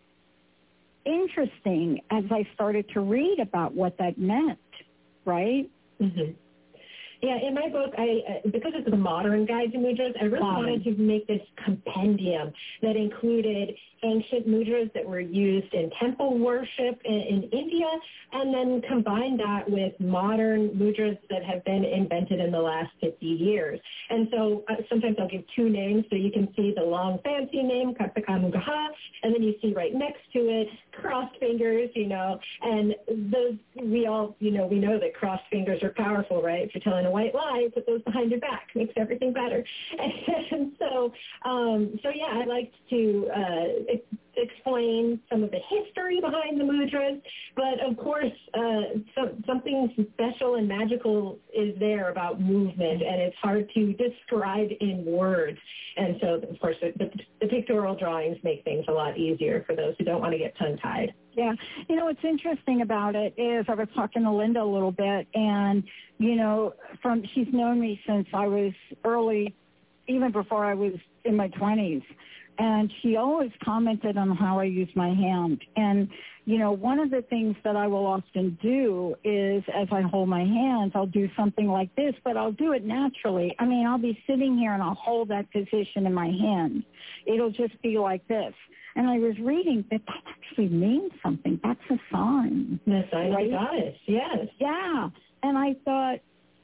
interesting as I started to read about what that meant, right? Mm-hmm. Yeah, in my book, I uh, because it's the modern guide to mudras, I really um, wanted to make this compendium that included ancient mudras that were used in temple worship in, in India, and then combine that with modern mudras that have been invented in the last fifty years. And so uh, sometimes I'll give two names, so you can see the long fancy name, Kartakamugaha, and then you see right next to it, crossed fingers, you know, and those, we all, you know, we know that crossed fingers are powerful, right? If you're telling a white lie, put those behind your back, makes everything better. And so, um, so yeah, I liked to uh, explain some of the history behind the mudras, but of course, uh, so, something special and magical is there about movement, and it's hard to describe in words. And so, of course, the, the, the pictorial drawings make things a lot easier for those who don't want to get tongue-tied. Yeah. You know, what's interesting about it is I was talking to Linda a little bit, and, you know, from she's known me since I was early, even before I was in my twenties. And she always commented on how I use my hand. And, you know, one of the things that I will often do is as I hold my hands, I'll do something like this, but I'll do it naturally. I mean, I'll be sitting here and I'll hold that position in my hand. It'll just be like this. And I was reading that that actually means something. That's a sign. The sign right? of the goddess, yes. Yeah. And I thought,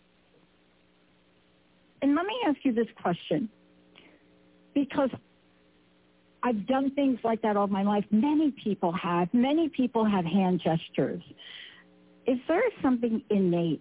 and let me ask you this question, because I've done things like that all my life. Many people have. Many people have hand gestures. Is there something innate?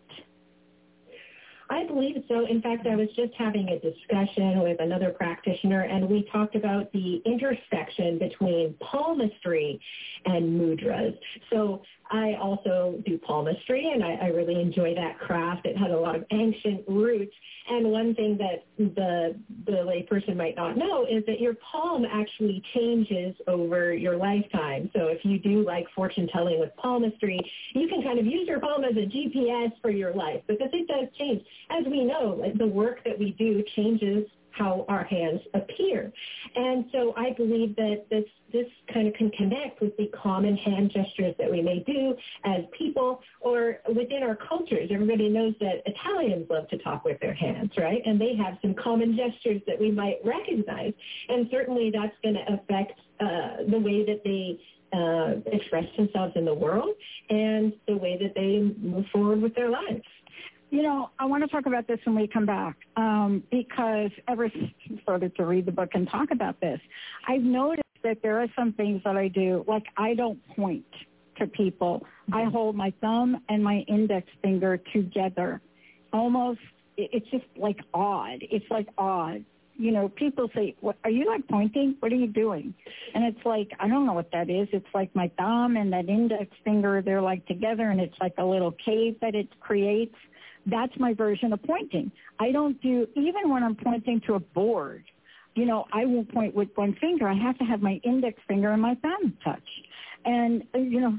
I believe so. In fact, I was just having a discussion with another practitioner, and we talked about the intersection between palmistry and mudras. So I also do palmistry, and I, I really enjoy that craft. It has a lot of ancient roots. And one thing that the the layperson might not know is that your palm actually changes over your lifetime. So if you do like fortune telling with palmistry, you can kind of use your palm as a G P S for your life, because it does change. As we know, like, the work that we do changes how our hands appear. And so I believe that this this kind of can connect with the common hand gestures that we may do as people or within our cultures. Everybody knows that Italians love to talk with their hands, right? And they have some common gestures that we might recognize. And certainly that's going to affect uh, the way that they uh, express themselves in the world and the way that they move forward with their lives. You know, I want to talk about this when we come back, um, because ever since I started to read the book and talk about this, I've noticed that there are some things that I do, like I don't point to people. Mm-hmm. I hold my thumb and my index finger together. Almost, it's just like odd. It's like odd. You know, people say, what, are you like pointing? What are you doing? And it's like, I don't know what that is. It's like my thumb and that index finger, they're like together, and it's like a little cave that it creates. That's my version of pointing. I don't do, even when I'm pointing to a board, you know, I won't point with one finger. I have to have my index finger and my thumb touched. And, you know,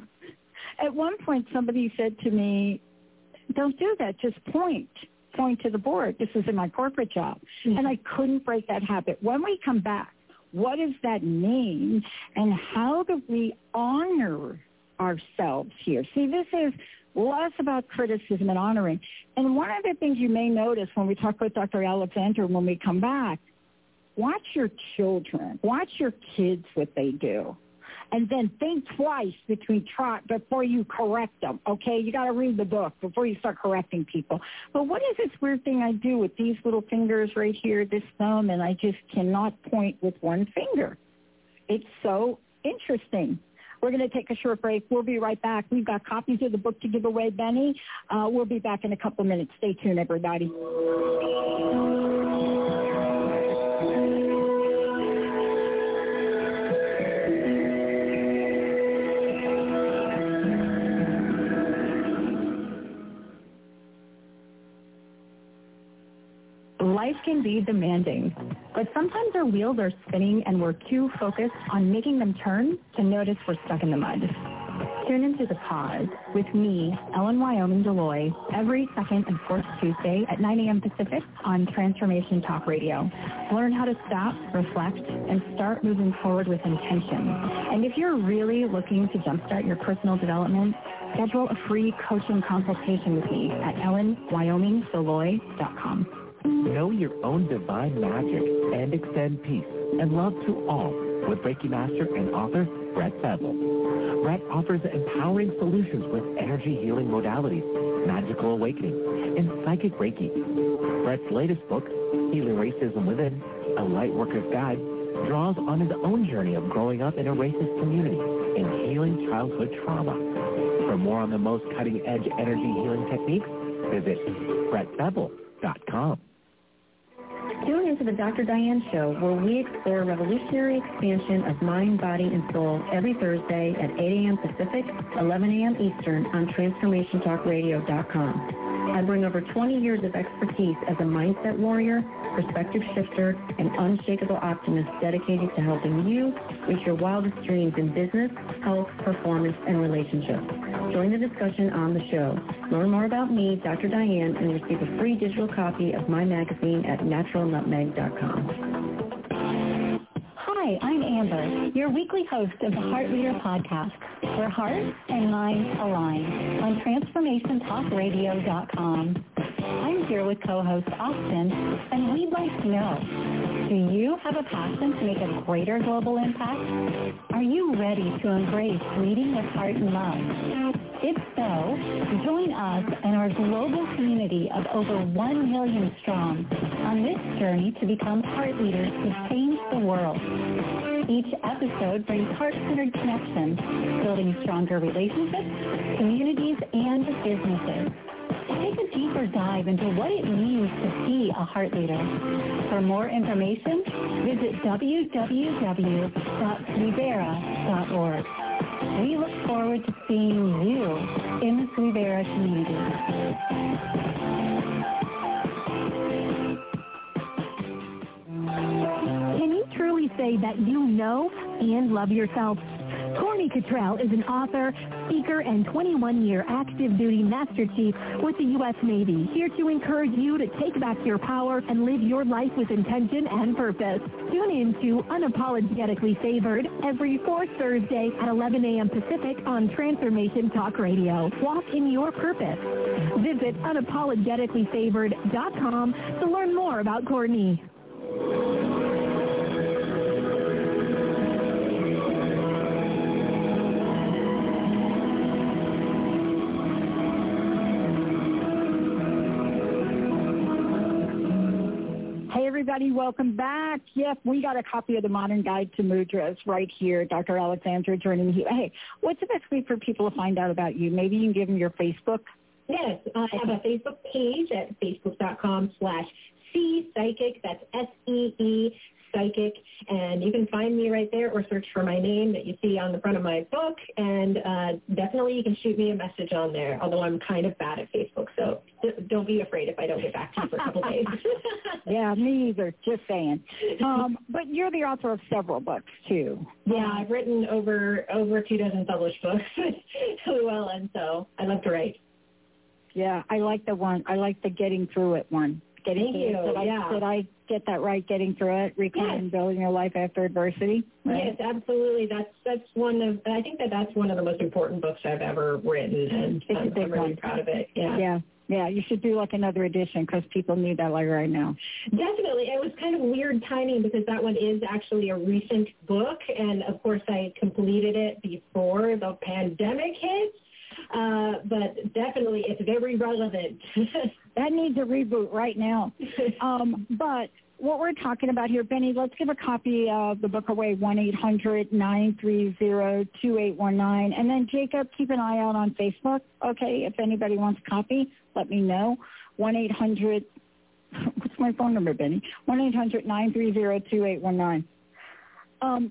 at one point somebody said to me, don't do that, just point. Point to the board. This is in my corporate job. Mm-hmm. And I couldn't break that habit. When we come back, what does that mean? And how do we honor ourselves here? See, this is less about criticism and honoring. And one of the things you may notice when we talk with Doctor Alexander when we come back, watch your children, watch your kids what they do, and then think twice between try, before you correct them, okay? You got to read the book before you start correcting people. But what is this weird thing I do with these little fingers right here, this thumb, and I just cannot point with one finger? It's so interesting. We're going to take a short break. We'll be right back. We've got copies of the book to give away, Benny. Uh, we'll be back in a couple minutes. Stay tuned, everybody. Life can be demanding, but sometimes our wheels are spinning and we're too focused on making them turn to notice we're stuck in the mud. Tune into The Pause with me, Ellen Wyoming Deloy, every second and fourth Tuesday at nine a.m. Pacific on Transformation Talk Radio. Learn how to stop, reflect, and start moving forward with intention. And if you're really looking to jumpstart your personal development, schedule a free coaching consultation with me at ellen wyoming deloy dot com. Know your own divine magic and extend peace and love to all with Reiki Master and author Brett Bevel. Brett offers empowering solutions with energy healing modalities, magical awakening, and psychic Reiki. Brett's latest book, Healing Racism Within, A Lightworker's Guide, draws on his own journey of growing up in a racist community and healing childhood trauma. For more on the most cutting-edge energy healing techniques, visit brett bevel dot com. Tune into the Doctor Diane Show, where we explore revolutionary expansion of mind, body, and soul every Thursday at eight a.m. Pacific, eleven a.m. Eastern on transformation talk radio dot com. I bring over twenty years of expertise as a mindset warrior, perspective shifter, and unshakable optimist dedicated to helping you reach your wildest dreams in business, health, performance, and relationships. Join the discussion on the show. Learn more about me, Doctor Diane, and receive a free digital copy of my magazine at natural nutmeg dot com. Hi, I'm Amber, your weekly host of the Heart Leader podcast, where hearts and minds align on transformation talk radio dot com. I'm here with co-host Austin, and we'd like to know, do you have a passion to make a greater global impact? Are you ready to embrace leading with heart and love? If so, join us and our global community of over one million strong on this journey to become heart leaders to change the world. Each episode brings heart-centered connections, building stronger relationships, communities, and businesses. Take a deeper dive into what it means to be a heart leader. For more information, visit w w w dot swivera dot org. We look forward to seeing you in the Swivera community. Can you truly say that you know and love yourself? Corny Cottrell is an author, speaker, and twenty-one-year active duty Master Chief with the U S Navy, here to encourage you to take back your power and live your life with intention and purpose. Tune in to Unapologetically Favored every fourth Thursday at eleven a.m. Pacific on Transformation Talk Radio. Walk in your purpose. Visit unapologetically favored dot com to learn more about Courtney. Everybody, welcome back. Yep, we got a copy of the Modern Guide to Mudras right here. Doctor Alexandra joining you. Hey, what's the best way for people to find out about you? Maybe you can give them your Facebook. Yes, I have a Facebook page at facebook dot com slash C Psychic. That's S E E Psychic. And you can find me right there or search for my name that you see on the front of my book. And uh, definitely you can shoot me a message on there, although I'm kind of bad at Facebook. So don't be afraid if I don't get back to you for a couple days. Yeah, me either. Just saying. Um, but you're the author of several books, too. Yeah, I've written over over two dozen published books with Llewellyn, so I love to write. Yeah, I like the one. I like the Getting Through It one. Getting Thank you. Did I, yeah. did I get that right? Getting Through It, Reclaiming and Building Your Life After Adversity. Right? Yes, absolutely. That's that's one of. I think that that's one of the most important books I've ever written, and it's I'm, a big I'm really one. proud of it. Yeah. Yeah. Yeah, you should do like another edition because people need that like right now. Definitely. It was kind of weird timing because that one is actually a recent book, and of course I completed it before the pandemic hit. Uh, but definitely it's very relevant. That needs a reboot right now. Um, but what we're talking about here, Benny, let's give a copy of the book away, one eight hundred nine three zero two eight one nine. And then, Jacob, keep an eye out on Facebook, okay? If anybody wants a copy, let me know. one eight hundred, what's my phone number, Benny? one eight hundred nine three zero two eight one nine. Um,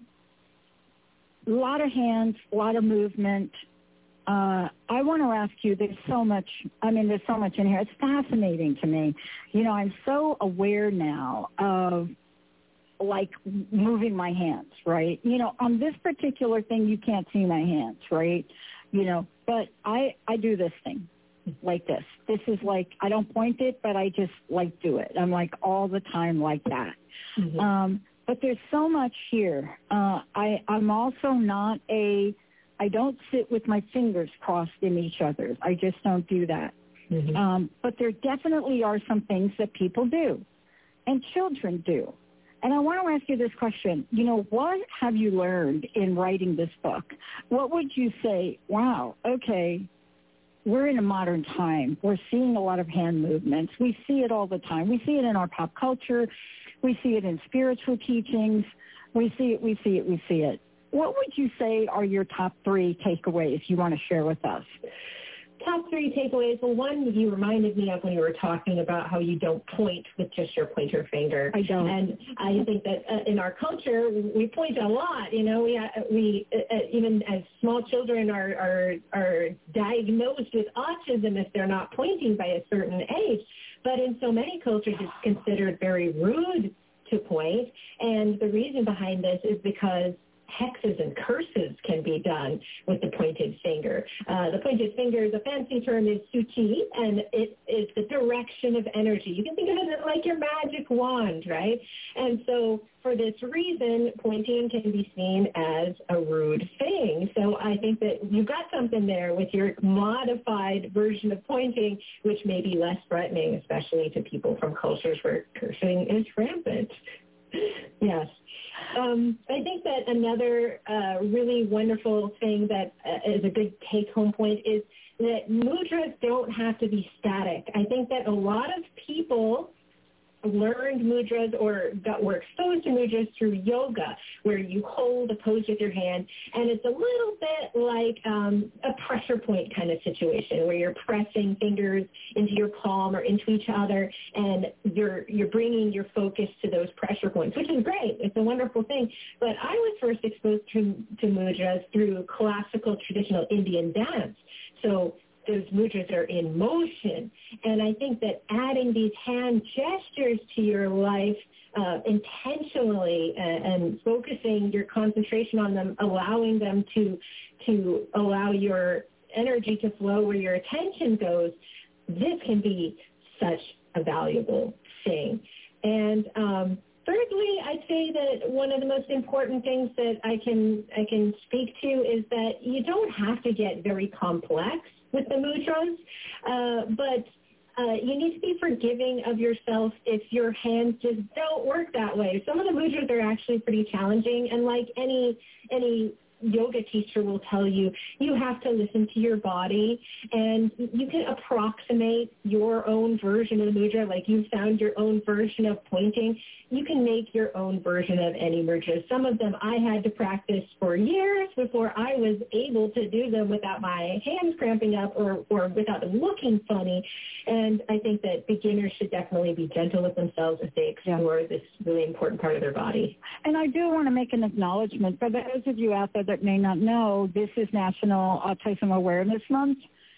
a lot of hands, a lot of movement. Uh, I want to ask you, there's so much, I mean, there's so much in here. It's fascinating to me. You know, I'm so aware now of, like, moving my hands, right? You know, on this particular thing, you can't see my hands, right? You know, but I, I do this thing like this. This is like, I don't point it, but I just, like, do it. I'm, like, all the time like that. Mm-hmm. Um, but there's so much here. Uh, I, I'm also not a... I don't sit with my fingers crossed in each other's. I just don't do that. Mm-hmm. Um, but there definitely are some things that people do and children do. And I want to ask you this question. You know, what have you learned in writing this book? What would you say, wow, okay, we're in a modern time. We're seeing a lot of hand movements. We see it all the time. We see it in our pop culture. We see it in spiritual teachings. We see it, we see it, we see it. What would you say are your top three takeaways you want to share with us? top three takeaways. Well, one, you reminded me of when you were talking about how you don't point with just your pointer finger. I don't. And I think that uh, in our culture, we point a lot. You know, we, uh, we uh, even as small children are, are, are diagnosed with autism if they're not pointing by a certain age. But in so many cultures, it's considered very rude to point. And the reason behind this is because hexes and curses can be done with the pointed finger. Uh, the pointed finger, the fancy term is suchi, and it is the direction of energy. You can think of it like your magic wand, right? And so for this reason, pointing can be seen as a rude thing. So I think that you've got something there with your modified version of pointing, which may be less threatening, especially to people from cultures where cursing is rampant. Yes. Um, I think that another uh, really wonderful thing that uh, is a good take-home point is that mudras don't have to be static. I think that a lot of people learned mudras or got were exposed to mudras through yoga, where you hold a pose with your hand, and it's a little bit like um, a pressure point kind of situation where you're pressing fingers into your palm or into each other, and you're you're bringing your focus to those pressure points, which is great. It's a wonderful thing. But I was first exposed to, to mudras through classical traditional Indian dance. So those mudras are in motion. And I think that adding these hand gestures to your life uh, intentionally and, and focusing your concentration on them, allowing them to to allow your energy to flow where your attention goes, this can be such a valuable thing. And um, thirdly, I'd say that one of the most important things that I can I can speak to is that you don't have to get very complex with the mudras, uh, but uh, you need to be forgiving of yourself if your hands just don't work that way. Some of the mudras are actually pretty challenging, and like any any yoga teacher will tell you, you have to listen to your body, and you can approximate your own version of the mudra, like you found your own version of pointing. You can make your own version of any mudra. Some of them I had to practice for years before I was able to do them without my hands cramping up or, or without them looking funny. And I think that beginners should definitely be gentle with themselves as they explore yeah. this really important part of their body. And I do want to make an acknowledgement for those of you out there that may not know, this is National Autism Awareness Month,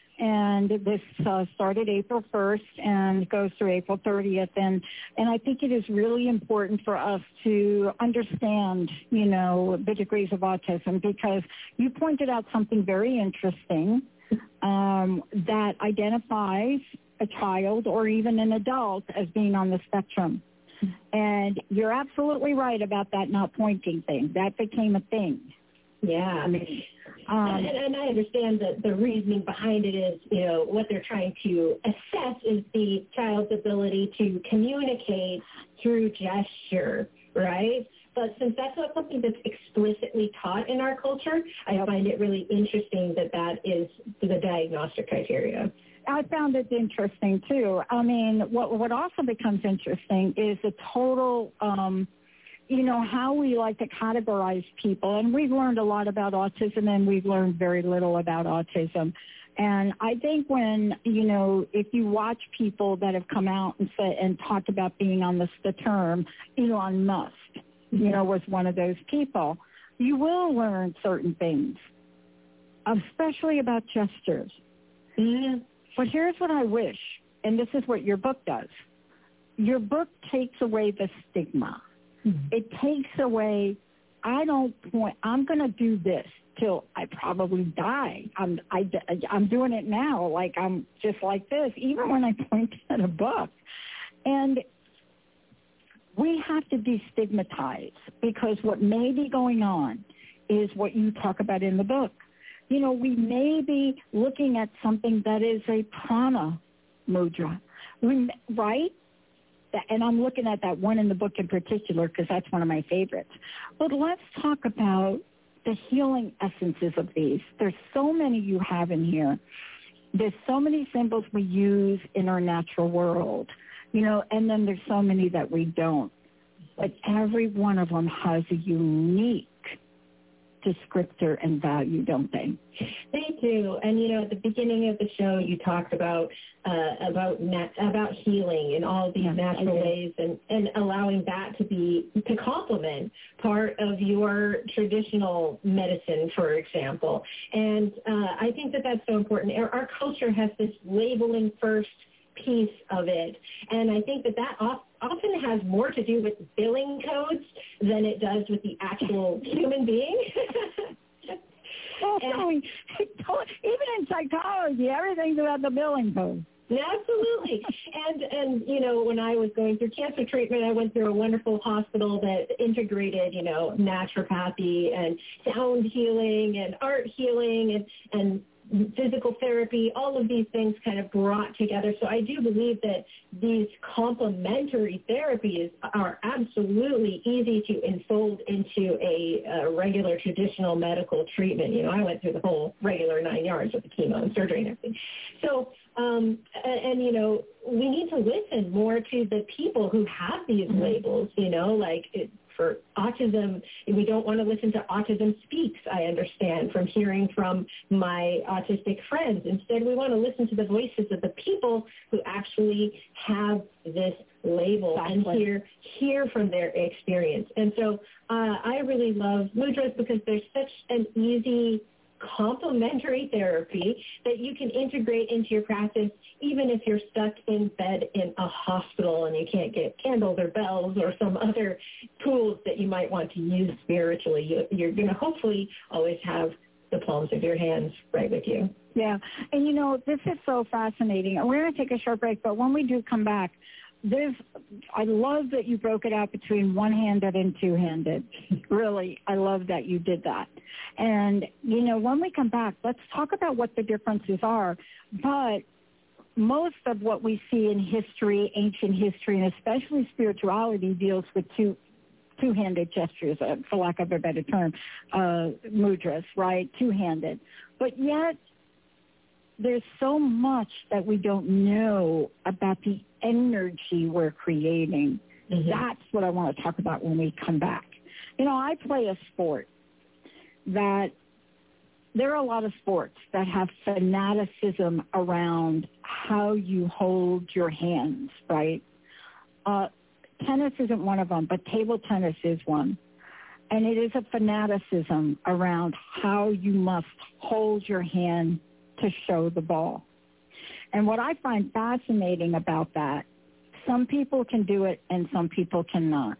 and this uh, started April first and goes through April thirtieth, and, and I think it is really important for us to understand, you know, the degrees of autism, because you pointed out something very interesting um, that identifies a child or even an adult as being on the spectrum. And you're absolutely right about that not pointing thing. That became a thing. Yeah, I mean, um, and, and I understand that the reasoning behind it is, you know, what they're trying to assess is the child's ability to communicate through gesture, right? But since that's not something that's explicitly taught in our culture, I find it really interesting that that is the diagnostic criteria. I found it interesting, too. I mean, what what also becomes interesting is the total um, – you know, how we like to categorize people. And we've learned a lot about autism, and we've learned very little about autism. And I think when, you know, if you watch people that have come out and said and talked about being on the, the term, Elon Musk, you know, was one of those people, you will learn certain things, especially about gestures. Mm-hmm. But here's what I wish, and this is what your book does. Your book takes away the stigma. It takes away, I don't point, I'm going to do this till I probably die. I'm, I, I'm doing it now, like I'm just like this, even when I point at a book. And we have to destigmatize, because what may be going on is what you talk about in the book. You know, we may be looking at something that is a prana mudra, we, right? And I'm looking at that one in the book in particular because that's one of my favorites. But let's talk about the healing essences of these. There's so many you have in here. There's so many symbols we use in our natural world, you know, and then there's so many that we don't. But every one of them has a unique descriptor and value, don't they? They do. And, you know, at the beginning of the show, you talked about uh, about nat- about healing in all of these yes, natural ways and, and allowing that to be, to complement part of your traditional medicine, for example. And uh, I think that that's so important. Our, our culture has this labeling first piece of it. And I think that that often has more to do with billing codes than it does with the actual human being. Oh, and, even in psychology, everything's about the billing code. Absolutely. And, and, you know, when I was going through cancer treatment, I went through a wonderful hospital that integrated, you know, naturopathy and sound healing and art healing and, and physical therapy, all of these things kind of brought together. So I do believe that these complementary therapies are absolutely easy to enfold into a, a regular traditional medical treatment. You know, I went through the whole regular nine yards with the chemo and surgery and everything. So, um, and, and, you know, we need to listen more to the people who have these mm-hmm. labels, you know, like it, for autism, we don't want to listen to Autism Speaks, I understand, from hearing from my autistic friends. Instead, we want to listen to the voices of the people who actually have this label exactly. and hear, hear from their experience. And so uh, I really love mudras because there's such an easy complementary therapy that you can integrate into your practice even if you're stuck in bed in a hospital and you can't get candles or bells or some other tools that you might want to use spiritually. You, you're going to hopefully always have the palms of your hands right with you. Yeah. And, you know, this is so fascinating. We're going to take a short break, but when we do come back, There's, I love that you broke it out between one-handed and two-handed. Really, I love that you did that. And, you know, when we come back, let's talk about what the differences are. But most of what we see in history, ancient history, and especially spirituality, deals with two, two-handed gestures, uh, for lack of a better term, uh, mudras, right, two-handed. But yet, there's so much that we don't know about the energy we're creating. Mm-hmm. That's what I want to talk about when we come back. You know, I play a sport that there are a lot of sports that have fanaticism around how you hold your hands, right? Uh, tennis isn't one of them, but table tennis is one. And it is a fanaticism around how you must hold your hand to show the ball. And what I find fascinating about that, some people can do it and some people cannot.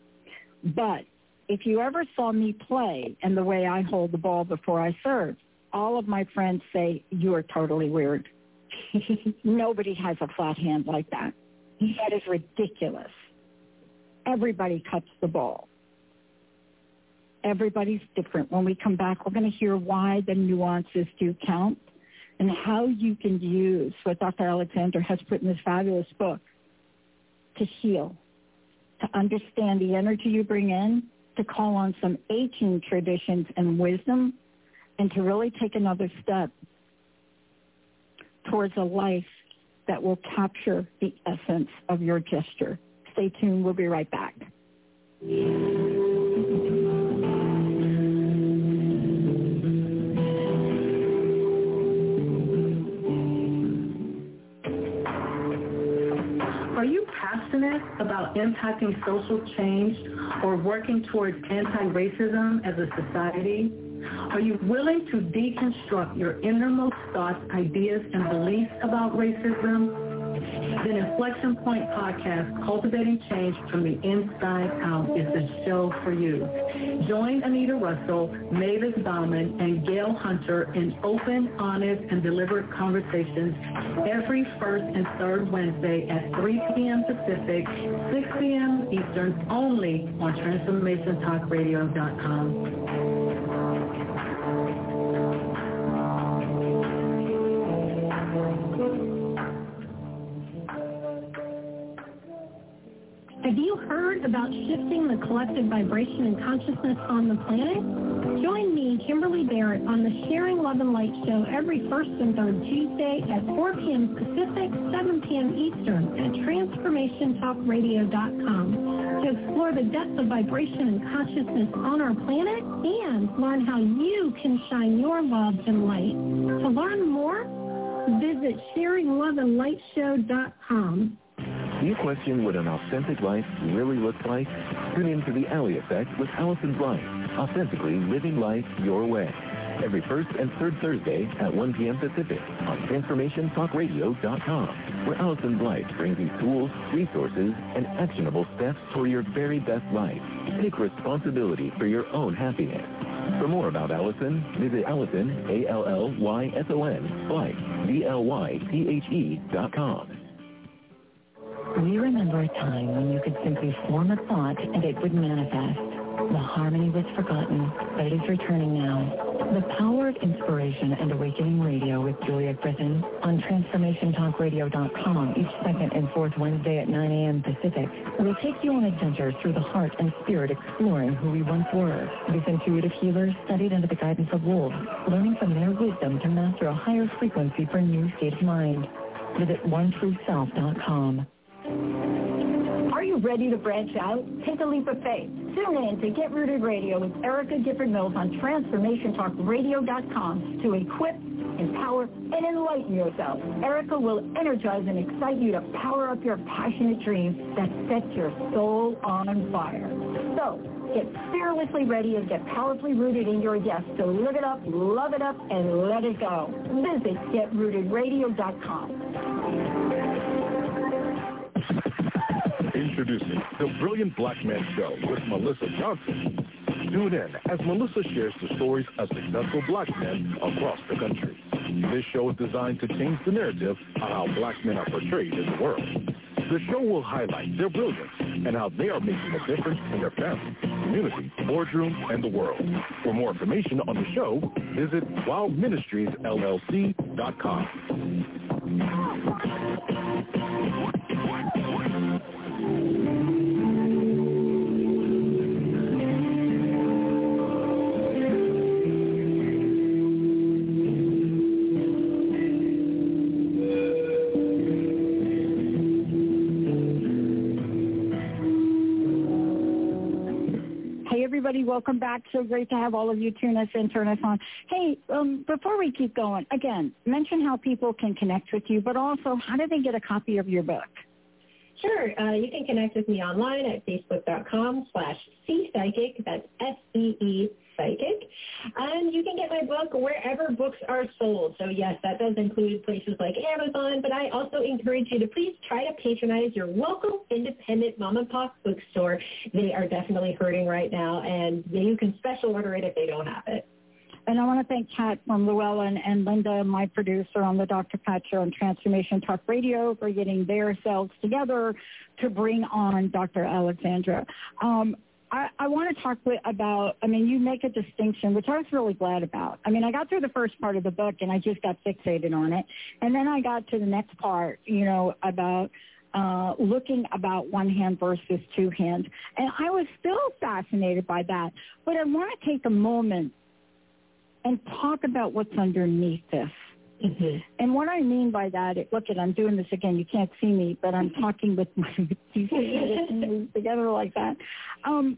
But if you ever saw me play and the way I hold the ball before I serve, all of my friends say, you are totally weird. Nobody has a flat hand like that. That is ridiculous. Everybody cuts the ball. Everybody's different. When we come back, we're going to hear why the nuances do count and how you can use what Doctor Alexander has put in this fabulous book to heal, to understand the energy you bring in, to call on some ancient traditions and wisdom, and to really take another step towards a life that will capture the essence of your gesture. Stay tuned. We'll be right back. Are you passionate about impacting social change or working towards anti-racism as a society? Are you willing to deconstruct your innermost thoughts, ideas, and beliefs about racism? Then Inflection Point Podcast, Cultivating Change from the Inside Out, is the show for you. Join Anita Russell, Mavis Bauman, and Gail Hunter in open, honest, and deliberate conversations every first and third Wednesday at three p.m. Pacific, six p.m. Eastern, only on transformation talk radio dot com. Have you heard about shifting the collective vibration and consciousness on the planet? Join me, Kimberly Barrett, on the Sharing Love and Light show every first and third Tuesday at four p.m. Pacific, seven p.m. Eastern at Trans transformation talk radio dot com to explore the depths of vibration and consciousness on our planet and learn how you can shine your love and light. To learn more, visit sharing love and light show dot com. Do you question what an authentic life really looks like? Tune in to The Alley Effect with Allison's Life, authentically living life your way. Every first and third Thursday at one p.m. Pacific on transformation talk radio dot com, where Allison's Life brings you tools, resources, and actionable steps toward your very best life. Take responsibility for your own happiness. For more about Allison, visit Allison, A L L Y S O N, Life, B L Y T H E dot com. We remember a time when you could simply form a thought and it would manifest. The harmony was forgotten, but it is returning now. The Power of Inspiration and Awakening Radio with Julia Griffin on transformation talk radio dot com each second and fourth Wednesday at nine a.m. Pacific will take you on adventures through the heart and spirit, exploring who we once were. These intuitive healers studied under the guidance of wolves, learning from their wisdom to master a higher frequency for a new state of mind. Visit one true self dot com. Are you ready to branch out? Take a leap of faith. Tune in to Get Rooted Radio with Erica Gifford Mills on transformation talk radio dot com to equip, empower, and enlighten yourself. Erica will energize and excite you to power up your passionate dreams that set your soul on fire. So, get fearlessly ready and get powerfully rooted in your yes to live it up, love it up, and let it go. Visit get rooted radio dot com. Introducing the Brilliant Black Man Show with Melissa Johnson. Tune in as Melissa shares the stories of successful black men across the country. This show is designed to change the narrative on how black men are portrayed in the world. The show will highlight their brilliance and how they are making a difference in their family, community, boardroom, and the world. For more information on the show, visit wild ministries L L C dot com. Everybody, welcome back. So great to have all of you tune us in, turn us on. Hey, um, before we keep going, again, mention how people can connect with you, but also how do they get a copy of your book? Sure. Uh, you can connect with me online at facebook dot com slash see psychic. That's S E E Psychic. And you can get my book wherever books are sold. So, yes, that does include places like Amazon, but I also encourage you to please try to patronize your local independent mom and pop bookstore. They are definitely hurting right now, and you can special order it if they don't have it. And I want to thank Kat from Llewellyn and Linda, my producer on the Doctor Pat Show on Transformation Talk Radio, for getting their selves together to bring on Doctor Alexandra. Um, I, I want to talk with, about, I mean, you make a distinction, which I was really glad about. I mean, I got through the first part of the book, and I just got fixated on it. And then I got to the next part, you know, about uh, looking about one hand versus two hands. And I was still fascinated by that. But I want to take a moment and talk about what's underneath this. Mm-hmm. And what I mean by that, it, look, at I'm doing this again. You can't see me, but I'm talking with my teeth together like that. Um,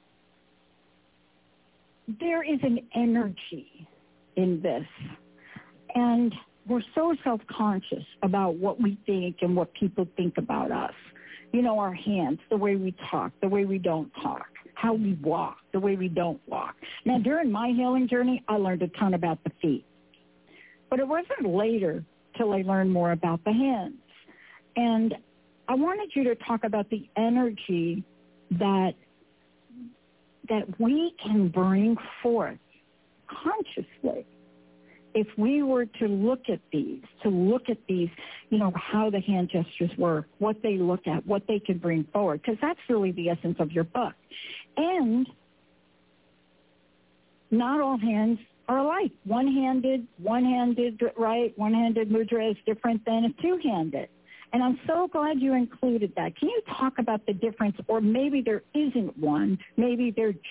there is an energy in this, and we're so self-conscious about what we think and what people think about us. You know, our hands, the way we talk, the way we don't talk, how we walk, the way we don't walk. Now, during my healing journey, I learned a ton about the feet. But it wasn't later till I learned more about the hands. And I wanted you to talk about the energy that that we can bring forth consciously if we were to look at these, to look at these, you know, how the hand gestures work, what they look at, what they can bring forward, because that's really the essence of your book. And not all hands are alike. One-handed, one-handed, right, one-handed mudra is different than a two-handed. And I'm so glad you included that. Can you talk about the difference, or maybe there isn't one, maybe they're just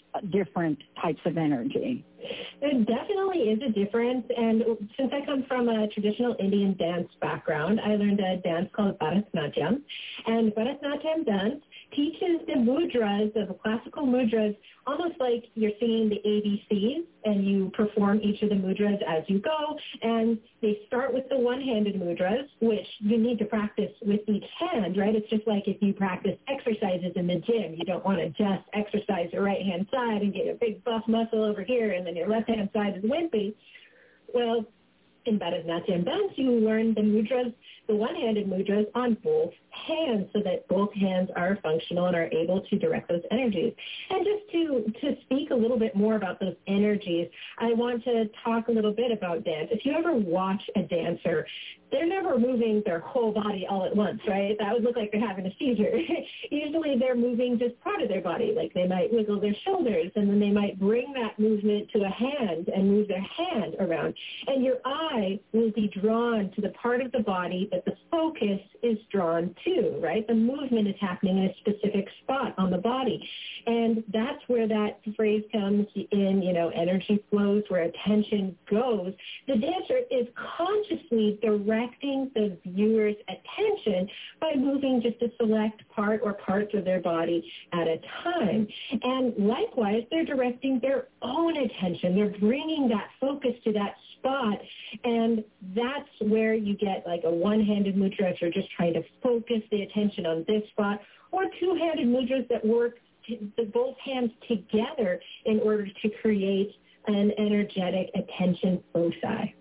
different types of energy? There definitely is a difference, and since I come from a traditional Indian dance background, I learned a dance called Bharatanatyam, and Bharatanatyam dance teaches the mudras, the classical mudras, almost like you're singing the A B Cs, and you perform each of the mudras as you go, and they start with the one-handed mudras, which you need to practice with each hand, right? It's just like if you practice exercises in the gym. You don't want to just exercise your right-hand side and get a big buff muscle over here, and then your left-hand side is wimpy. Well, in Bharatanatyam dance, you learn the mudras, the one-handed mudras on both hands so that both hands are functional and are able to direct those energies. And just to, to speak a little bit more about those energies, I want to talk a little bit about dance. If you ever watch a dancer, they're never moving their whole body all at once, right? That would look like they're having a seizure. Usually they're moving just part of their body, like they might wiggle their shoulders, and then they might bring that movement to a hand and move their hand around. And your eye will be drawn to the part of the body that the focus is drawn to, right? The movement is happening in a specific spot on the body. And that's where that phrase comes in, you know, energy flows, where attention goes. The dancer is consciously directing the viewer's attention by moving just a select part or parts of their body at a time. And likewise, they're directing their own attention. They're bringing that focus to that spot, and that's where you get like a one-handed mudra if you're just trying to focus the attention on this spot, or two-handed mudras that work the both hands together in order to create an energetic attention foci.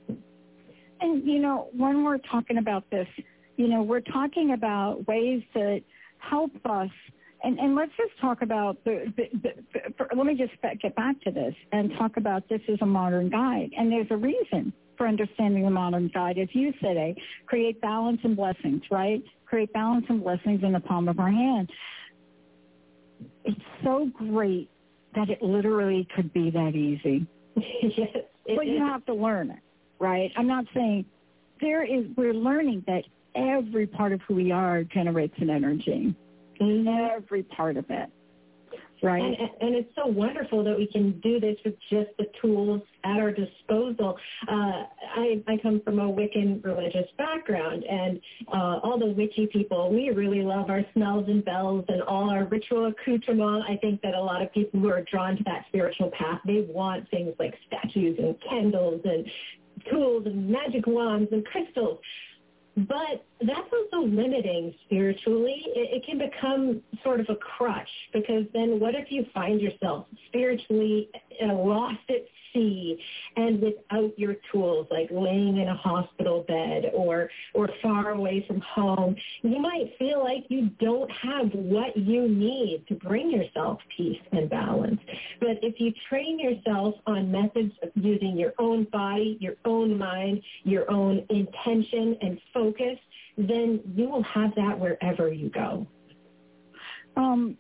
And, you know, when we're talking about this, you know, we're talking about ways that help us. And, and let's just talk about, the, the, the, the, let me just get back to this and talk about this as a modern guide. And there's a reason for understanding the modern guide. As you said, eh, create balance and blessings, right? Create balance and blessings in the palm of our hand. It's so great that it literally could be that easy. Yes, but you have to learn it, right? I'm not saying there is, we're learning that every part of who we are generates an energy. Every part of it, right? And, and it's so wonderful that we can do this with just the tools at our disposal. Uh, I, I come from a Wiccan religious background, and uh, all the witchy people, we really love our smells and bells and all our ritual accoutrement. I think that a lot of people who are drawn to that spiritual path, they want things like statues and candles and tools and magic wands and crystals. But that's also limiting spiritually. It, it can become sort of a crutch, because then what if you find yourself spiritually uh, lost at sea and without your tools, like laying in a hospital bed or, or far away from home? You might feel like you don't have what you need to bring yourself peace and balance. But if you train yourself on methods of using your own body, your own mind, your own intention and focus, then you will have that wherever you go. Um,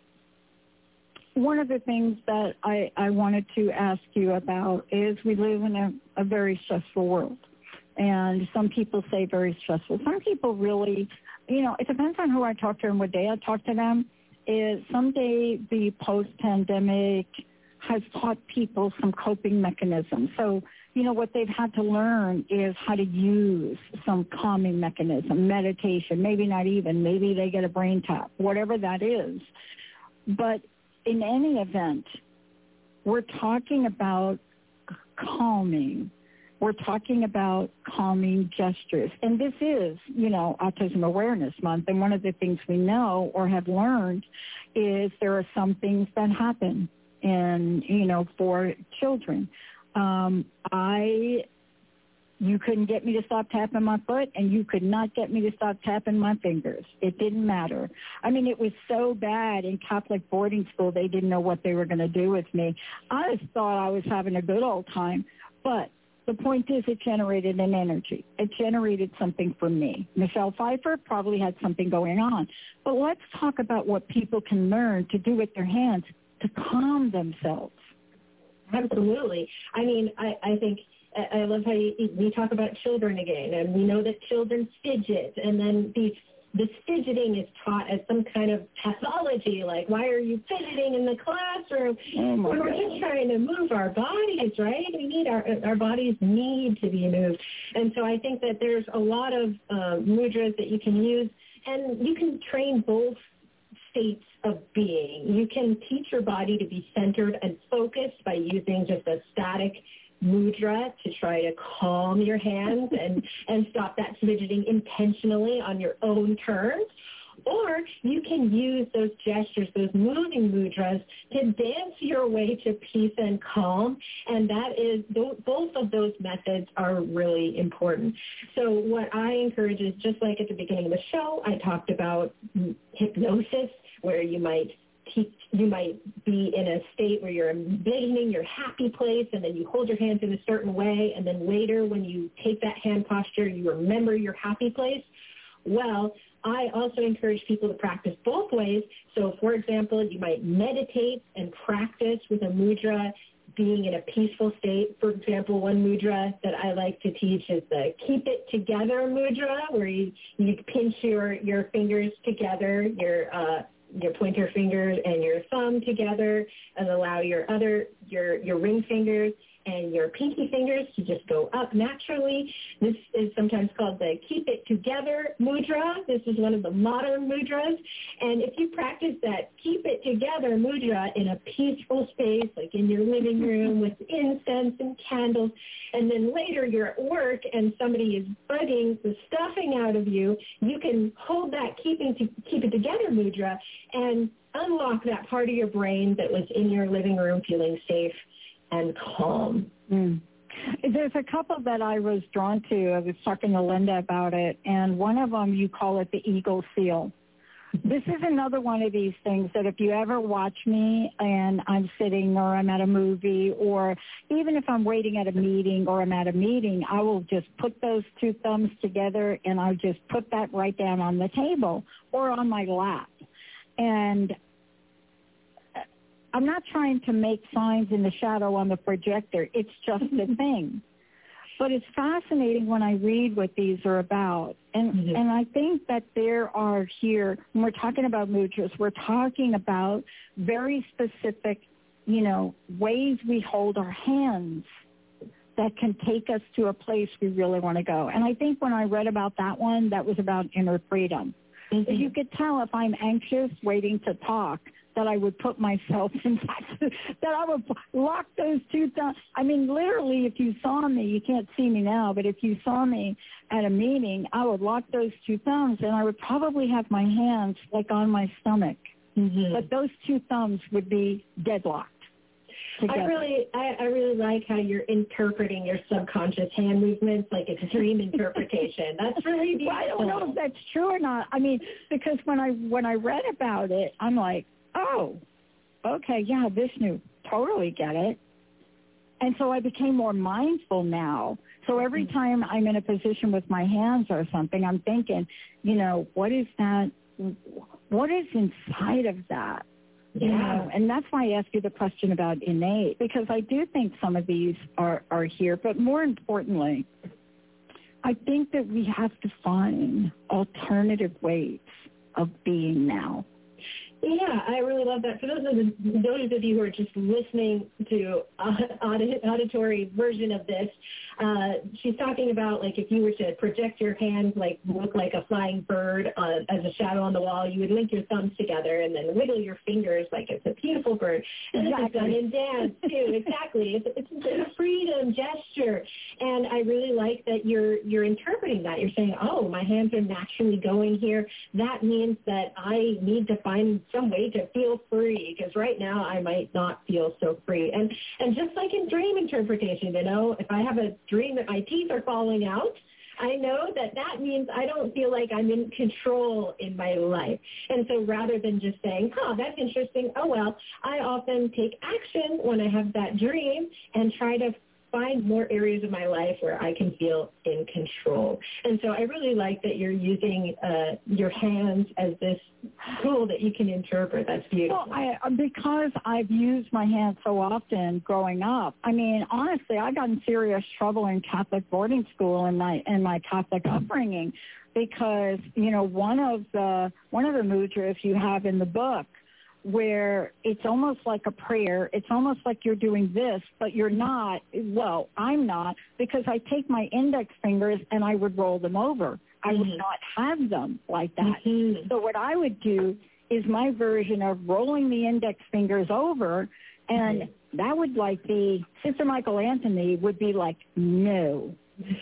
one of the things that I, I wanted to ask you about is we live in a, a very stressful world. And some people say very stressful. Some people really, you know, it depends on who I talk to and what day I talk to them. Is someday the post-pandemic has taught people some coping mechanisms. So, you know, what they've had to learn is how to use some calming mechanism, meditation, maybe not even, maybe they get a brain tap, whatever that is. But in any event, we're talking about calming. We're talking about calming gestures. And this is, you know, Autism Awareness Month. And one of the things we know or have learned is there are some things that happen in, you know, for children. Um, I, you couldn't get me to stop tapping my foot, and you could not get me to stop tapping my fingers. It didn't matter. I mean, it was so bad in Catholic boarding school, they didn't know what they were going to do with me. I just thought I was having a good old time. But the point is, it generated an energy. It generated something for me. Michelle Pfeiffer probably had something going on. But let's talk about what people can learn to do with their hands to calm themselves. Absolutely. I mean, I, I think I love how you, we talk about children again, and we know that children fidget, and then these this fidgeting is taught as some kind of pathology, like why are you fidgeting in the classroom? Oh my We're God. just trying to move our bodies, right? We need our our bodies need to be moved, and so I think that there's a lot of uh, mudras that you can use, and you can train both states of being. You can teach your body to be centered and focused by using just a static mudra to try to calm your hands and, and stop that fidgeting intentionally on your own terms. Or you can use those gestures, those moving mudras, to dance your way to peace and calm. And that is, both of those methods are really important. So what I encourage is, just like at the beginning of the show, I talked about hypnosis, where you might Teach, you might be in a state where you're envisioning your happy place, and then you hold your hands in a certain way, and then later when you take that hand posture, you remember your happy place. Well, I also encourage people to practice both ways. So, for example, you might meditate and practice with a mudra being in a peaceful state. For example, one mudra that I like to teach is the Keep It Together mudra, where you, you pinch your, your fingers together, your uh, your pointer fingers and your thumb together, and allow your other, your, your ring fingers and your pinky fingers to just go up naturally. This is sometimes called the Keep It Together mudra. This is one of the modern mudras. And if you practice that Keep It Together mudra in a peaceful space, like in your living room with incense and candles, and then later you're at work and somebody is bugging the stuffing out of you, you can hold that keeping to, Keep It Together mudra and unlock that part of your brain that was in your living room feeling safe and calm. Mm. There's a couple that I was drawn to. I was talking to Linda about it, and one of them, you call it the eagle seal. This is another one of these things that if you ever watch me and I'm sitting or I'm at a movie, or even if I'm waiting at a meeting or I'm at a meeting, I will just put those two thumbs together and I'll just put that right down on the table or on my lap. And I'm not trying to make signs in the shadow on the projector. It's just a thing. But it's fascinating when I read what these are about. And mm-hmm. and I think that there are here, when we're talking about mudras, we're talking about very specific, you know, ways we hold our hands that can take us to a place we really want to go. And I think when I read about that one, that was about inner freedom. Mm-hmm. If you could tell if I'm anxious waiting to talk, that I would put myself in that, that I would lock those two thumbs. I mean, literally, if you saw me, you can't see me now, but if you saw me at a meeting, I would lock those two thumbs, and I would probably have my hands, like, on my stomach. Mm-hmm. But those two thumbs would be deadlocked together. I really, I, I really like how you're interpreting your subconscious hand movements like it's dream interpretation. That's really beautiful. Well, I don't know if that's true or not. I mean, because when I when I read about it, I'm like, oh, okay, yeah, Vishnu, totally get it. And so I became more mindful now. So every time I'm in a position with my hands or something, I'm thinking, you know, what is that? What is inside of that? Yeah. You know, and that's why I asked you the question about innate, because I do think some of these are, are here. But more importantly, I think that we have to find alternative ways of being now. Yeah, I really love that. For those of, the, those of you who are just listening to uh, audit, auditory version of this, uh, she's talking about, like, if you were to project your hands, like, look like a flying bird uh, as a shadow on the wall, you would link your thumbs together and then wiggle your fingers like it's a beautiful bird. And exactly. This is done in dance, too. Exactly. It's, it's a freedom gesture. And I really like that you're you're interpreting that. You're saying, oh, my hands are naturally going here. That means that I need to find some way to feel free, because right now I might not feel so free. And and just like in dream interpretation, you know, if I have a dream that my teeth are falling out, I know that that means I don't feel like I'm in control in my life. And so rather than just saying, oh, that's interesting, oh, well, I often take action when I have that dream and try to find more areas of my life where I can feel in control. And so I really like that you're using uh, your hands as this tool that you can interpret. That's beautiful. Well, I, because I've used my hands so often growing up. I mean, honestly, I got in serious trouble in Catholic boarding school in my in my Catholic upbringing because, you know, one of the one of the mudras you have in the book where it's almost like a prayer. It's almost like you're doing this, but you're not. Well, I'm not, because I take my index fingers and I would roll them over. I would mm-hmm. not have them like that. Mm-hmm. So what I would do is my version of rolling the index fingers over, and mm-hmm. that would like be, Sister Michael Anthony would be like, no.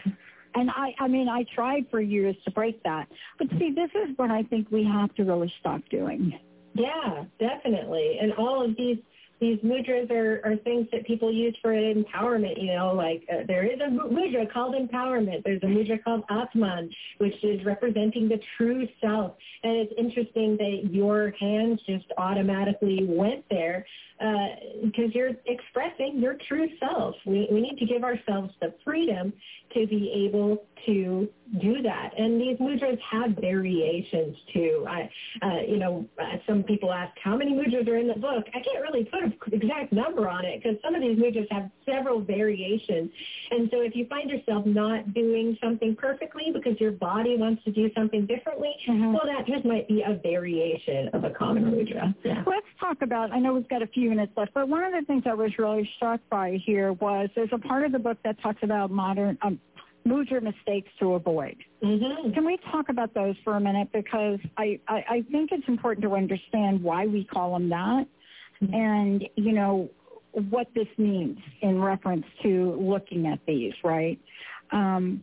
And I, I mean, I tried for years to break that. But see, this is what I think we have to really stop doing. Yeah, definitely. And all of these these mudras are, are things that people use for empowerment, you know, like uh, there is a mudra called empowerment. There's a mudra called Atman, which is representing the true self. And it's interesting that your hands just automatically went there because uh, you're expressing your true self. We, we need to give ourselves the freedom to be able to do that. And these mudras have variations too. I, uh, you know, uh, some people ask how many mudras are in the book. I can't really put an exact number on it because some of these mudras have several variations. And so if you find yourself not doing something perfectly because your body wants to do something differently, mm-hmm. well, that just might be a variation of a common mudra. Yeah. Let's talk about, I know we've got a few minutes left, but one of the things I was really struck by here was there's a part of the book that talks about modern um, mudra mistakes to avoid. Mm-hmm. Can we talk about those for a minute? Because I, I, I think it's important to understand why we call them that mm-hmm. and, you know, what this means in reference to looking at these, right? Um,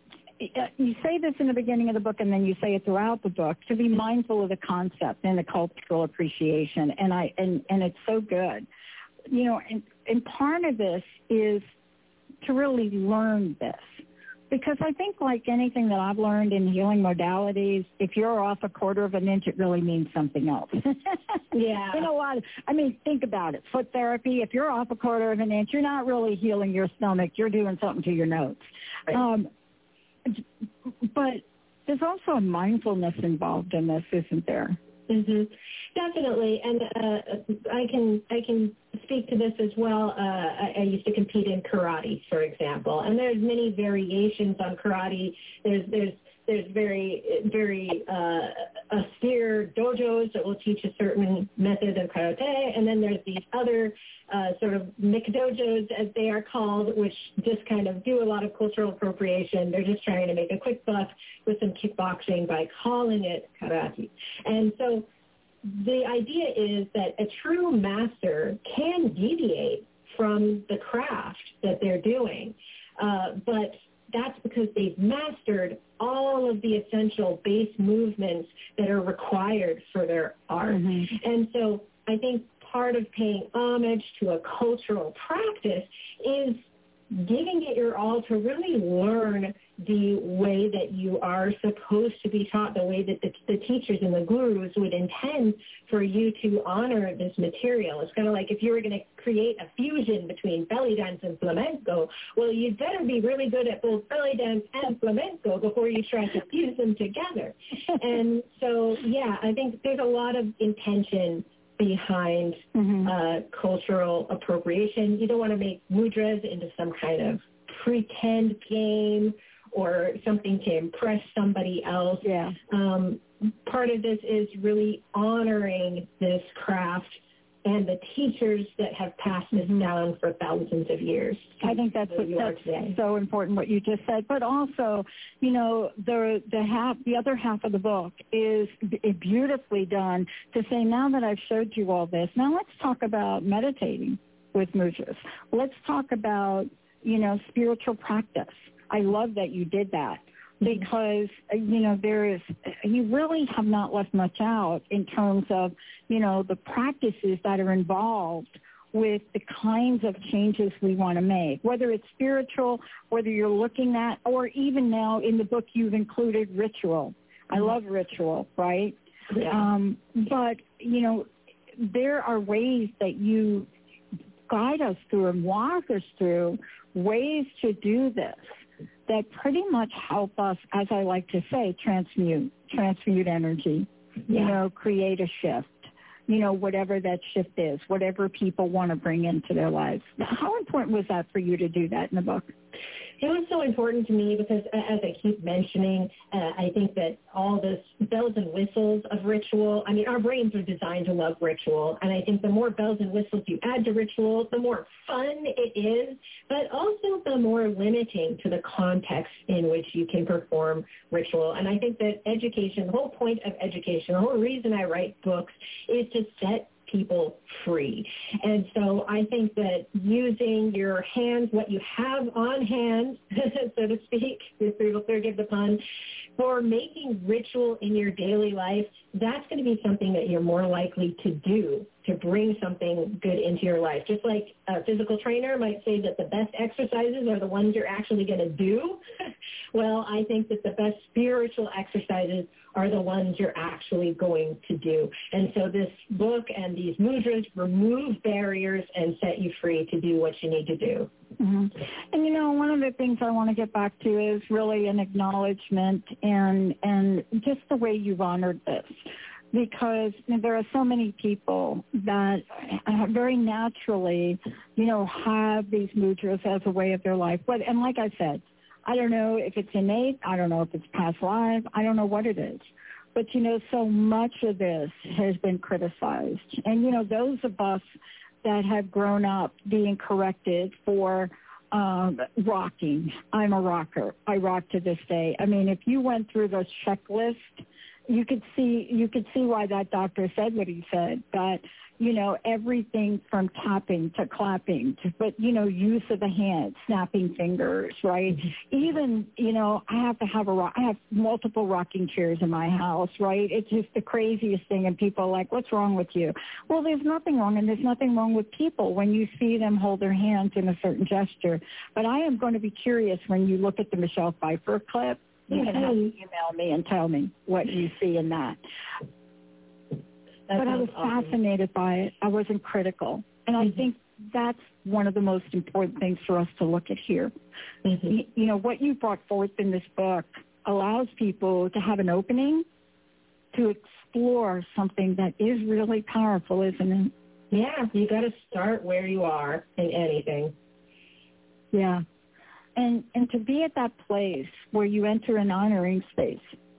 you say this in the beginning of the book and then you say it throughout the book, to be mindful of the concept and the cultural appreciation. And I and, and it's so good. You know, and, and part of this is to really learn this. Because I think like anything that I've learned in healing modalities, if you're off a quarter of an inch, it really means something else. Yeah. In a lot of, I mean, think about it. Foot therapy, if you're off a quarter of an inch, you're not really healing your stomach. You're doing something to your notes. Right. Um, but there's also a mindfulness involved in this, isn't there? Mm-hmm. Definitely, and uh, I can I can speak to this as well. Uh, I, I used to compete in karate, for example, and there's many variations on karate. There's there's there's very very uh, austere dojos that will teach a certain method of karate, and then there's these other uh, sort of mikdojos, as they are called, which just kind of do a lot of cultural appropriation. They're just trying to make a quick buck with some kickboxing by calling it karate. And so the idea is that a true master can deviate from the craft that they're doing, uh, but that's because they've mastered all of the essential base movements that are required for their art. Mm-hmm. And so I think part of paying homage to a cultural practice is giving it your all to really learn the way that you are supposed to be taught, the way that the, the teachers and the gurus would intend for you to honor this material. It's kind of like if you were going to create a fusion between belly dance and flamenco, well, you'd better be really good at both belly dance and flamenco before you try to fuse them together. And so, yeah, I think there's a lot of intention behind mm-hmm. uh, cultural appropriation. You don't want to make mudras into some kind of pretend game or something to impress somebody else. Yeah. Um, part of this is really honoring this craft and the teachers that have passed this mm-hmm. down for thousands of years. I think that's what that's so important what you just said. But also, you know, the the half the other half of the book is beautifully done to say, now that I've showed you all this, now let's talk about meditating with mudras. Let's talk about, you know, spiritual practice. I love that you did that because, you know, there is, you really have not left much out in terms of, you know, the practices that are involved with the kinds of changes we want to make, whether it's spiritual, whether you're looking at, or even now in the book you've included ritual. I love ritual, right? Yeah. Um, but, you know, there are ways that you guide us through and walk us through ways to do this that pretty much help us, as I like to say, transmute, transmute energy, yeah. you know, create a shift, you know, whatever that shift is, whatever people want to bring into their lives. How important was that for you to do that in the book? It was so important to me because, as I keep mentioning, uh, I think that all this bells and whistles of ritual, I mean, our brains are designed to love ritual, and I think the more bells and whistles you add to ritual, the more fun it is, but also the more limiting to the context in which you can perform ritual. And I think that education, the whole point of education, the whole reason I write books is to set people free. And so I think that using your hands, what you have on hand, so to speak, if people forgive the pun, for making ritual in your daily life, that's going to be something that you're more likely to do, to bring something good into your life. Just like a physical trainer might say that the best exercises are the ones you're actually going to do. Well, I think that the best spiritual exercises are the ones you're actually going to do. And so this book and these mudras remove barriers and set you free to do what you need to do. Mm-hmm. And, you know, one of the things I want to get back to is really an acknowledgement and, and just the way you've honored this. Because there are so many people that very naturally, you know, have these mudras as a way of their life. But, and like I said, I don't know if it's innate. I don't know if it's past life. I don't know what it is. But, you know, so much of this has been criticized. And, you know, those of us that have grown up being corrected for um, rocking. I'm a rocker. I rock to this day. I mean, if you went through the checklist, you could see you could see why that doctor said what he said. But, you know, everything from tapping to clapping to, but, you know, use of the hand, snapping fingers, right? Mm-hmm. Even, you know, I have to have a rock. I have multiple rocking chairs in my house, right? It's just the craziest thing. And people are like, what's wrong with you? Well, there's nothing wrong. And there's nothing wrong with people when you see them hold their hands in a certain gesture. But I am going to be curious when you look at the Michelle Pfeiffer clip. You can have to email me and tell me what you see in that. But I was awesome. fascinated by it. I wasn't critical. And I mm-hmm. think that's one of the most important things for us to look at here. Mm-hmm. You, you know, what you brought forth in this book allows people to have an opening to explore something that is really powerful, isn't it? Yeah, you got to start where you are in anything. Yeah. And and to be at that place where you enter an honoring space,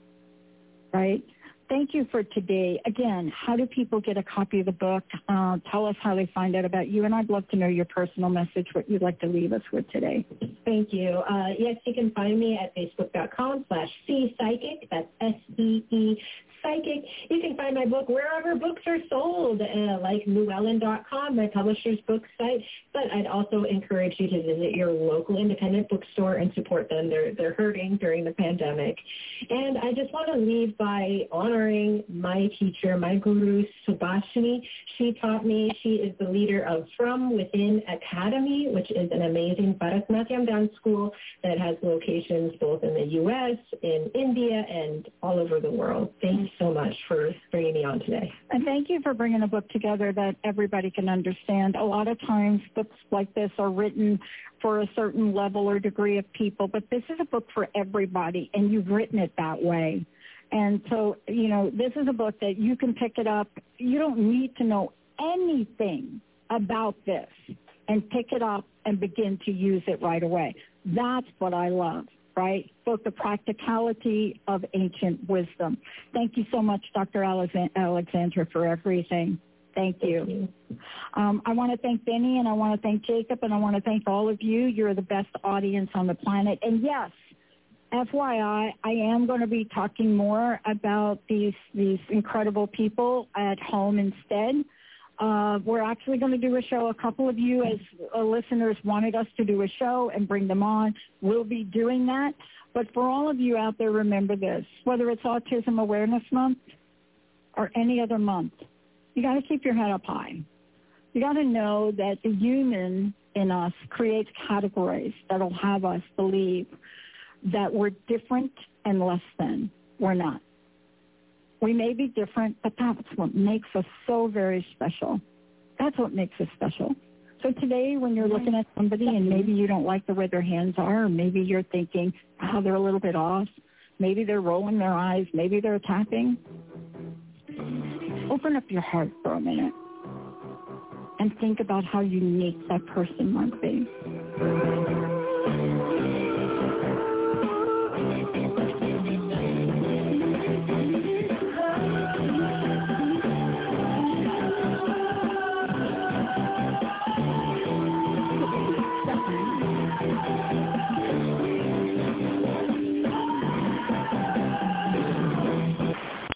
right? Thank you for today. Again, how do people get a copy of the book? Uh, tell us how they find out about you, and I'd love to know your personal message, what you'd like to leave us with today. Thank you. Uh, yes, you can find me at facebook.com slash C Psychic. That's S E E Psychic. You can find my book wherever books are sold, uh, like Llewellyn dot com, my publisher's book site. But I'd also encourage you to visit your local independent bookstore and support them. They're, they're hurting during the pandemic. And I just want to leave by honoring my teacher, my guru, Subhashini. She taught me, she is the leader of From Within Academy, which is an amazing Bharatanatyam dance school that has locations both in the U S, in India, and all over the world. Thank you so much for bringing me on today. And thank you for bringing a book together that everybody can understand. A lot of times books like this are written for a certain level or degree of people, but this is a book for everybody, and you've written it that way. And so, you know, this is a book that you can pick it up. You don't need to know anything about this and pick it up and begin to use it right away. That's what I love, right? Both the practicality of ancient wisdom. Thank you so much, Doctor Alexandra, for everything. Thank you. Thank you. Um, I want to thank Benny, and I want to thank Jacob, and I want to thank all of you. You're the best audience on the planet. And yes, F Y I, I am going to be talking more about these these incredible people at home instead. Uh, we're actually going to do a show. A couple of you as uh, listeners wanted us to do a show and bring them on. We'll be doing that. But for all of you out there, remember this. Whether it's Autism Awareness Month or any other month, you got to keep your head up high. You got to know that the human in us creates categories that will have us believe that we're different and less than. We're not. We may be different, but that's what makes us so very special. That's what makes us special. So today when you're looking at somebody and maybe you don't like the way their hands are, or maybe you're thinking, oh, they're a little bit off, maybe they're rolling their eyes, maybe they're tapping, open up your heart for a minute and think about how unique that person might be.